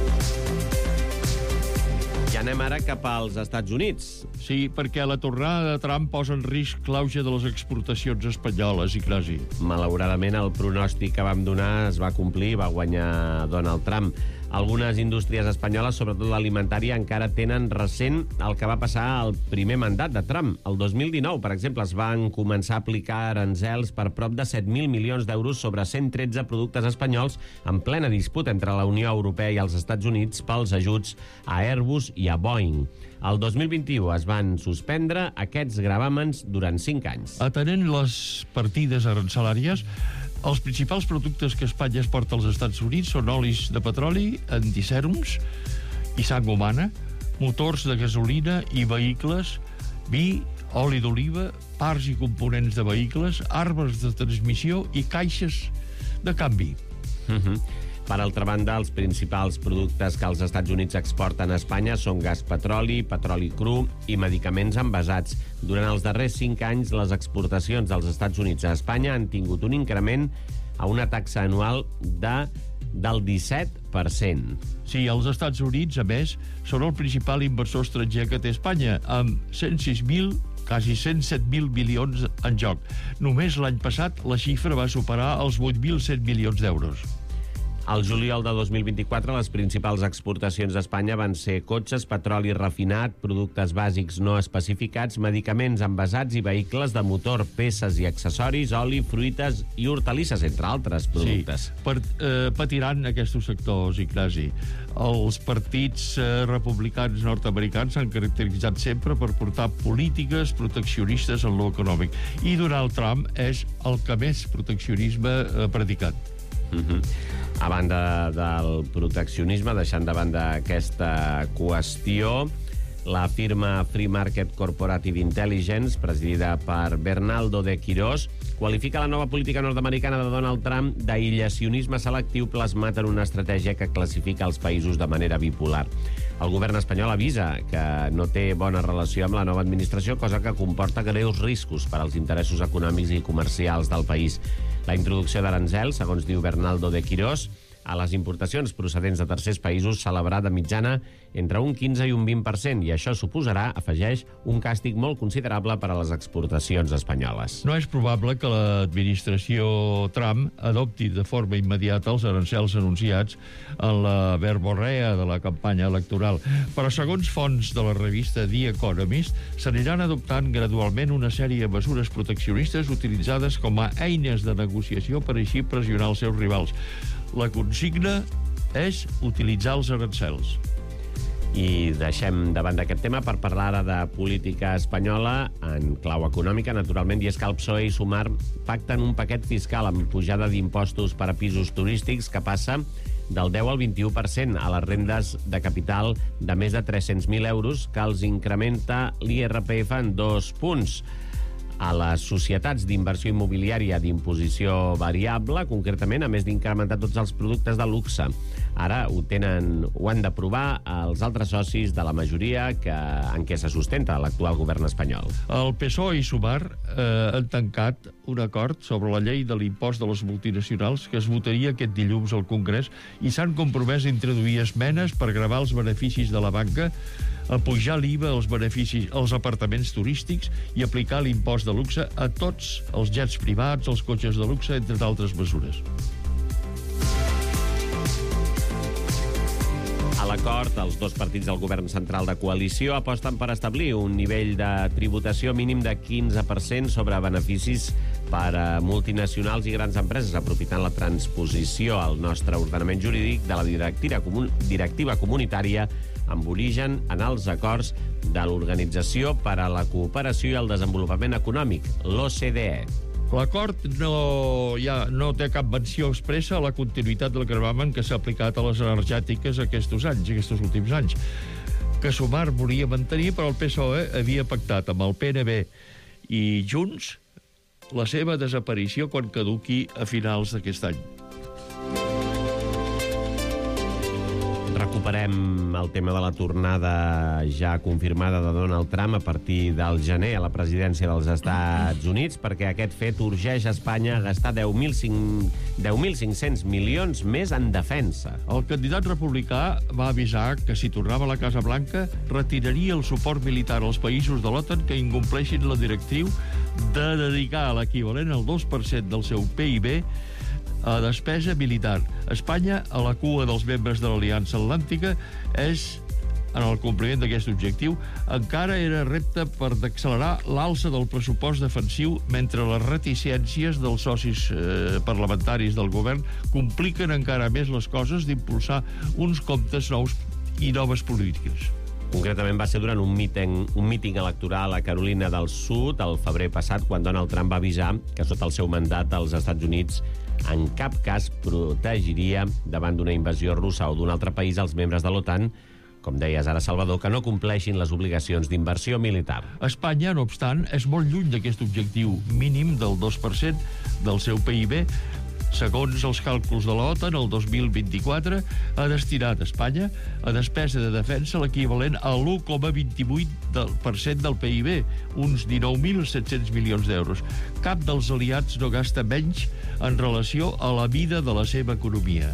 S1: I anem ara cap als Estats Units.
S12: Sí, perquè la tornada de Trump posa en risc l'auge de les exportacions espanyoles, Ignasi.
S1: Malauradament, el pronòstic que vam donar es va complir, va guanyar Donald Trump. Algunes indústries espanyoles, sobretot l'alimentària, encara tenen recent el que va passar al primer mandat de Trump. El dos mil dinou, per exemple, es van començar a aplicar aranzels per prop de set mil milions d'euros sobre cent tretze productes espanyols en plena disputa entre la Unió Europea i els Estats Units pels ajuts a Airbus i a Boeing. El dos mil vint-i-u es van suspendre aquests gravàmens durant cinc anys.
S12: Atenent les partides arancelàries, els principals productes que Espanya exporta als Estats Units són olis de petroli, antisèrums i sang humana, motors de gasolina i vehicles, vi, oli d'oliva, parts i components de vehicles, armes de transmissió i caixes de canvi.
S1: Mm-hmm. Per altra banda, els principals productes que els Estats Units exporten a Espanya són gas petroli, petroli cru i medicaments envasats. Durant els darrers cinc anys, les exportacions dels Estats Units a Espanya han tingut un increment a una taxa anual de, del disset per cent.
S12: Sí, els Estats Units, a més, són el principal inversor estranger que té Espanya, amb cent sis mil, quasi cent set mil milions en joc. Només l'any passat la xifra va superar els vuit mil cent milions d'euros.
S1: Al juliol de dos mil vint-i-quatre, les principals exportacions d'Espanya van ser cotxes, petroli refinat, productes bàsics no especificats, medicaments envasats i vehicles de motor, peces i accessoris, oli, fruites i hortalisses, entre altres productes.
S12: Sí, per, eh, patiran aquests sectors, Ignasi. Els partits eh, republicans nord-americans s'han caracteritzat sempre per portar polítiques proteccionistes en lo econòmic. I Donald Trump és el que més proteccionisme ha eh, predicat.
S1: Mm-hmm. A banda del proteccionisme, deixant de banda aquesta qüestió, la firma Free Market Corporative Intelligence, presidida per Bernaldo de Quirós, qualifica la nova política nord-americana de Donald Trump d'aïllacionisme selectiu plasmat en una estratègia que classifica els països de manera bipolar. El govern espanyol avisa que no té bona relació amb la nova administració, cosa que comporta greus riscos per als interessos econòmics i comercials del país. La introducció d'aranzels, segons diu Bernaldo de Quirós, a les importacions procedents de tercers països s'elevarà de mitjana entre un quinze i un vint per cent, i això suposarà, afegeix, un càstig molt considerable per a les exportacions espanyoles.
S12: No és probable que l'administració Trump adopti de forma immediata els arancels anunciats en la verborrea de la campanya electoral, però segons fonts de la revista The Economist, s'aniran adoptant gradualment una sèrie de mesures proteccionistes utilitzades com a eines de negociació per així pressionar els seus rivals. La consigna és utilitzar els arancels.
S1: I deixem davant d'aquest tema per parlar ara de política espanyola en clau econòmica, naturalment, i és que el P S O E i Sumar pacten un paquet fiscal amb pujada d'impostos per a pisos turístics que passa del deu al vint-i-u per cent a les rendes de capital de més de tres-cents mil euros, que els incrementa l'I R P F en dos punts. A les societats d'inversió immobiliària d'imposició variable, concretament, a més d'incrementar tots els productes de luxe. Ara ho tenen, ho han d'aprovar els altres socis de la majoria que, en què se sustenta l'actual govern espanyol.
S12: El P S O E i Sumar eh, han tancat un acord sobre la llei de l'impost de les multinacionals que es votaria aquest dilluns al Congrés i s'han compromès a introduir esmenes per gravar els beneficis de la banca, a pujar l'I V A als beneficis als apartaments turístics i aplicar l'impost de luxe a tots els jets privats, els cotxes de luxe, entre d'altres mesures.
S1: A l'acord, els dos partits del govern central de coalició aposten per establir un nivell de tributació mínim de quinze per cent sobre beneficis per a multinacionals i grans empreses, aprofitant la transposició al nostre ordenament jurídic de la directiva, comun directiva comunitària amb origen en els acords de l'Organització per a la Cooperació i el Desenvolupament Econòmic, l'O C D E.
S12: L'acord no, ja, no té cap menció expressa a la continuïtat del gravamen que s'ha aplicat a les energètiques aquests anys, aquests últims anys, que Sumar volia mantenir, però el P S O E havia pactat amb el P N B i Junts la seva desaparició quan caduqui a finals d'aquest any.
S1: Recuperem el tema de la tornada ja confirmada de Donald Trump a partir del gener a la presidència dels Estats Units, perquè aquest fet urgeix a Espanya a gastar deu mil cinc-cents milions més en defensa.
S12: El candidat republicà va avisar que si tornava a la Casa Blanca retiraria el suport militar als països de l'OTAN que incompleixin la directriu de dedicar l'equivalent al dos per cent del seu P I B a despesa militar. Espanya, a la cua dels membres de l'Aliança Atlàntica, és, en el compliment d'aquest objectiu, encara era repte per d'accelerar l'alça del pressupost defensiu, mentre les reticències dels socis eh, parlamentaris del govern compliquen encara més les coses d'impulsar uns comptes nous i noves polítiques.
S1: Concretament va ser durant un míting, un míting electoral a Carolina del Sud el febrer passat, quan Donald Trump va avisar que sota el seu mandat als Estats Units en cap cas protegiria davant d'una invasió russa o d'un altre país als membres de l'OTAN, com deies ara, Salvador, que no compleixin les obligacions d'inversió militar.
S12: Espanya, no obstant, és molt lluny d'aquest objectiu mínim del dos per cent del seu P I B. Segons els càlculs de l'OTAN, el dos mil vint-i-quatre ha destinat Espanya a despesa de defensa l'equivalent a l'u coma vint-i-vuit per cent del P I B, uns dinou mil set-cents milions d'euros. Cap dels aliats no gasta menys en relació a la mida de la seva economia.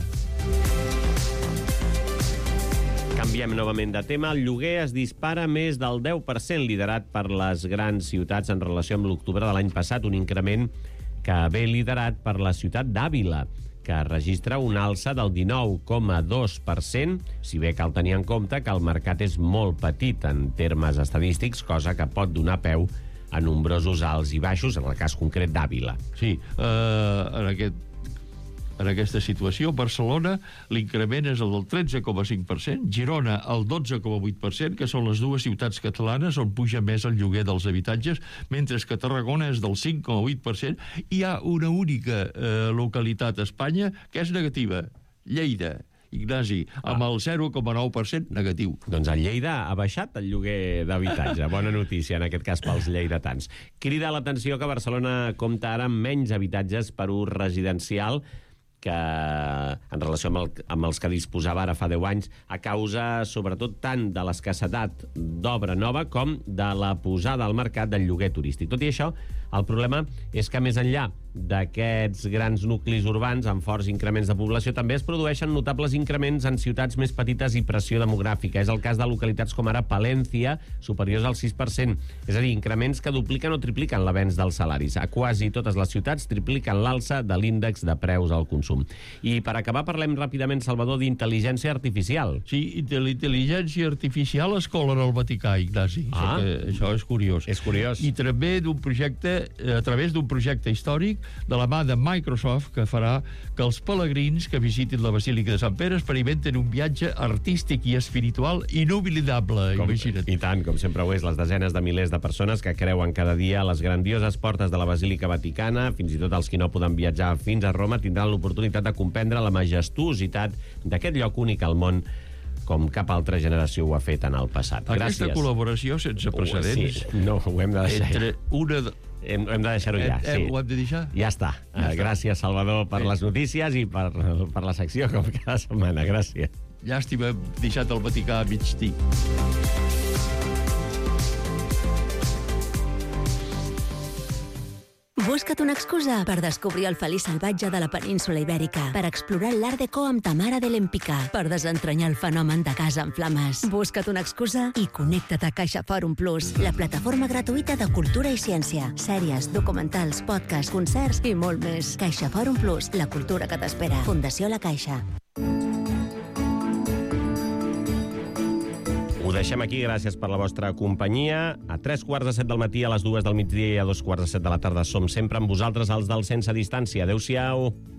S1: Canviem novament de tema. El lloguer es dispara més del deu per cent, liderat per les grans ciutats en relació amb l'octubre de l'any passat, un increment que ve liderat per la ciutat d'Àvila, que registra una alça del dinou coma dos per cent, si bé cal tenir en compte que el mercat és molt petit en termes estadístics, cosa que pot donar peu a nombrosos alts i baixos, en el cas concret d'Àvila.
S12: Sí, eh, en aquest En aquesta situació, Barcelona, l'increment és el del tretze coma cinc per cent, Girona el dotze coma vuit per cent, que són les dues ciutats catalanes on puja més el lloguer dels habitatges, mentre que Tarragona és del cinc coma vuit per cent. Hi ha una única eh, localitat a Espanya que és negativa, Lleida. Ignasi, amb el zero coma nou per cent negatiu.
S1: Doncs a Lleida ha baixat el lloguer d'habitatge. Bona notícia, en aquest cas, pels lleidatans. Crida l'atenció que Barcelona compta ara amb menys habitatges per ús residencial que en relació amb, el, amb els que disposava ara fa deu anys, a causa sobretot tant de l'escassedat d'obra nova com de la posada al mercat del lloguer turístic. Tot i això, El problema és que més enllà d'aquests grans nuclis urbans amb forts increments de població també es produeixen notables increments en ciutats més petites i pressió demogràfica. És el cas de localitats com ara Palència, superiors al sis per cent. És a dir, increments que dupliquen o tripliquen l'avenç dels salaris. A quasi totes les ciutats tripliquen l'alça de l'índex de preus al consum. I per acabar parlem ràpidament, Salvador, d'intel·ligència artificial.
S12: Sí, de l'intel·ligència artificial es cola en el Vaticà, Ignasi.
S1: Ah.
S12: Això és curiós.
S1: És curiós.
S12: I també d'un projecte, a través d'un projecte històric de la mà de Microsoft, que farà que els pelegrins que visitin la Basílica de Sant Pere experimenten un viatge artístic i espiritual inoblidable.
S1: Com,
S12: imagina't.
S1: I tant, com sempre ho és, les desenes de milers de persones que creuen cada dia a les grandioses portes de la Basílica Vaticana, fins i tot els que no poden viatjar fins a Roma, tindran l'oportunitat de comprendre la majestuositat d'aquest lloc únic al món, com cap altra generació ho ha fet en el passat.
S12: Aquesta
S1: Gràcies.
S12: col·laboració sense precedents...
S1: Sí, no, ho hem de deixar.
S12: Entre una... De...
S1: Hem, hem de deixar-ho ja,
S12: eh,
S1: sí.
S12: Ho hem de deixar?
S1: Ja està. Ja uh, gràcies, Salvador, per
S12: sí.
S1: les notícies i per, per la secció, com cada setmana. Gràcies.
S12: Llàstima, hem deixat el Vaticà a mig dir.
S6: Busca't una excusa per descobrir el feliç salvatge de la península Ibèrica, per explorar l'Art Deco amb Tamara de l'Empicà, per desentranyar el fenomen de casa en flames. Busca't una excusa i connecta't a Caixa Fòrum Plus, la plataforma gratuïta de cultura i ciència, sèries, documentals, podcasts, concerts i molt més. Caixa Fòrum Plus, la cultura que t'espera. Fundació La Caixa.
S1: Ho deixem aquí, gràcies per la vostra companyia. A tres quarts de set del matí, a les dues del migdia i a dos quarts de set de la tarda som sempre amb vosaltres, els del Sense Distància. Adéu-siau.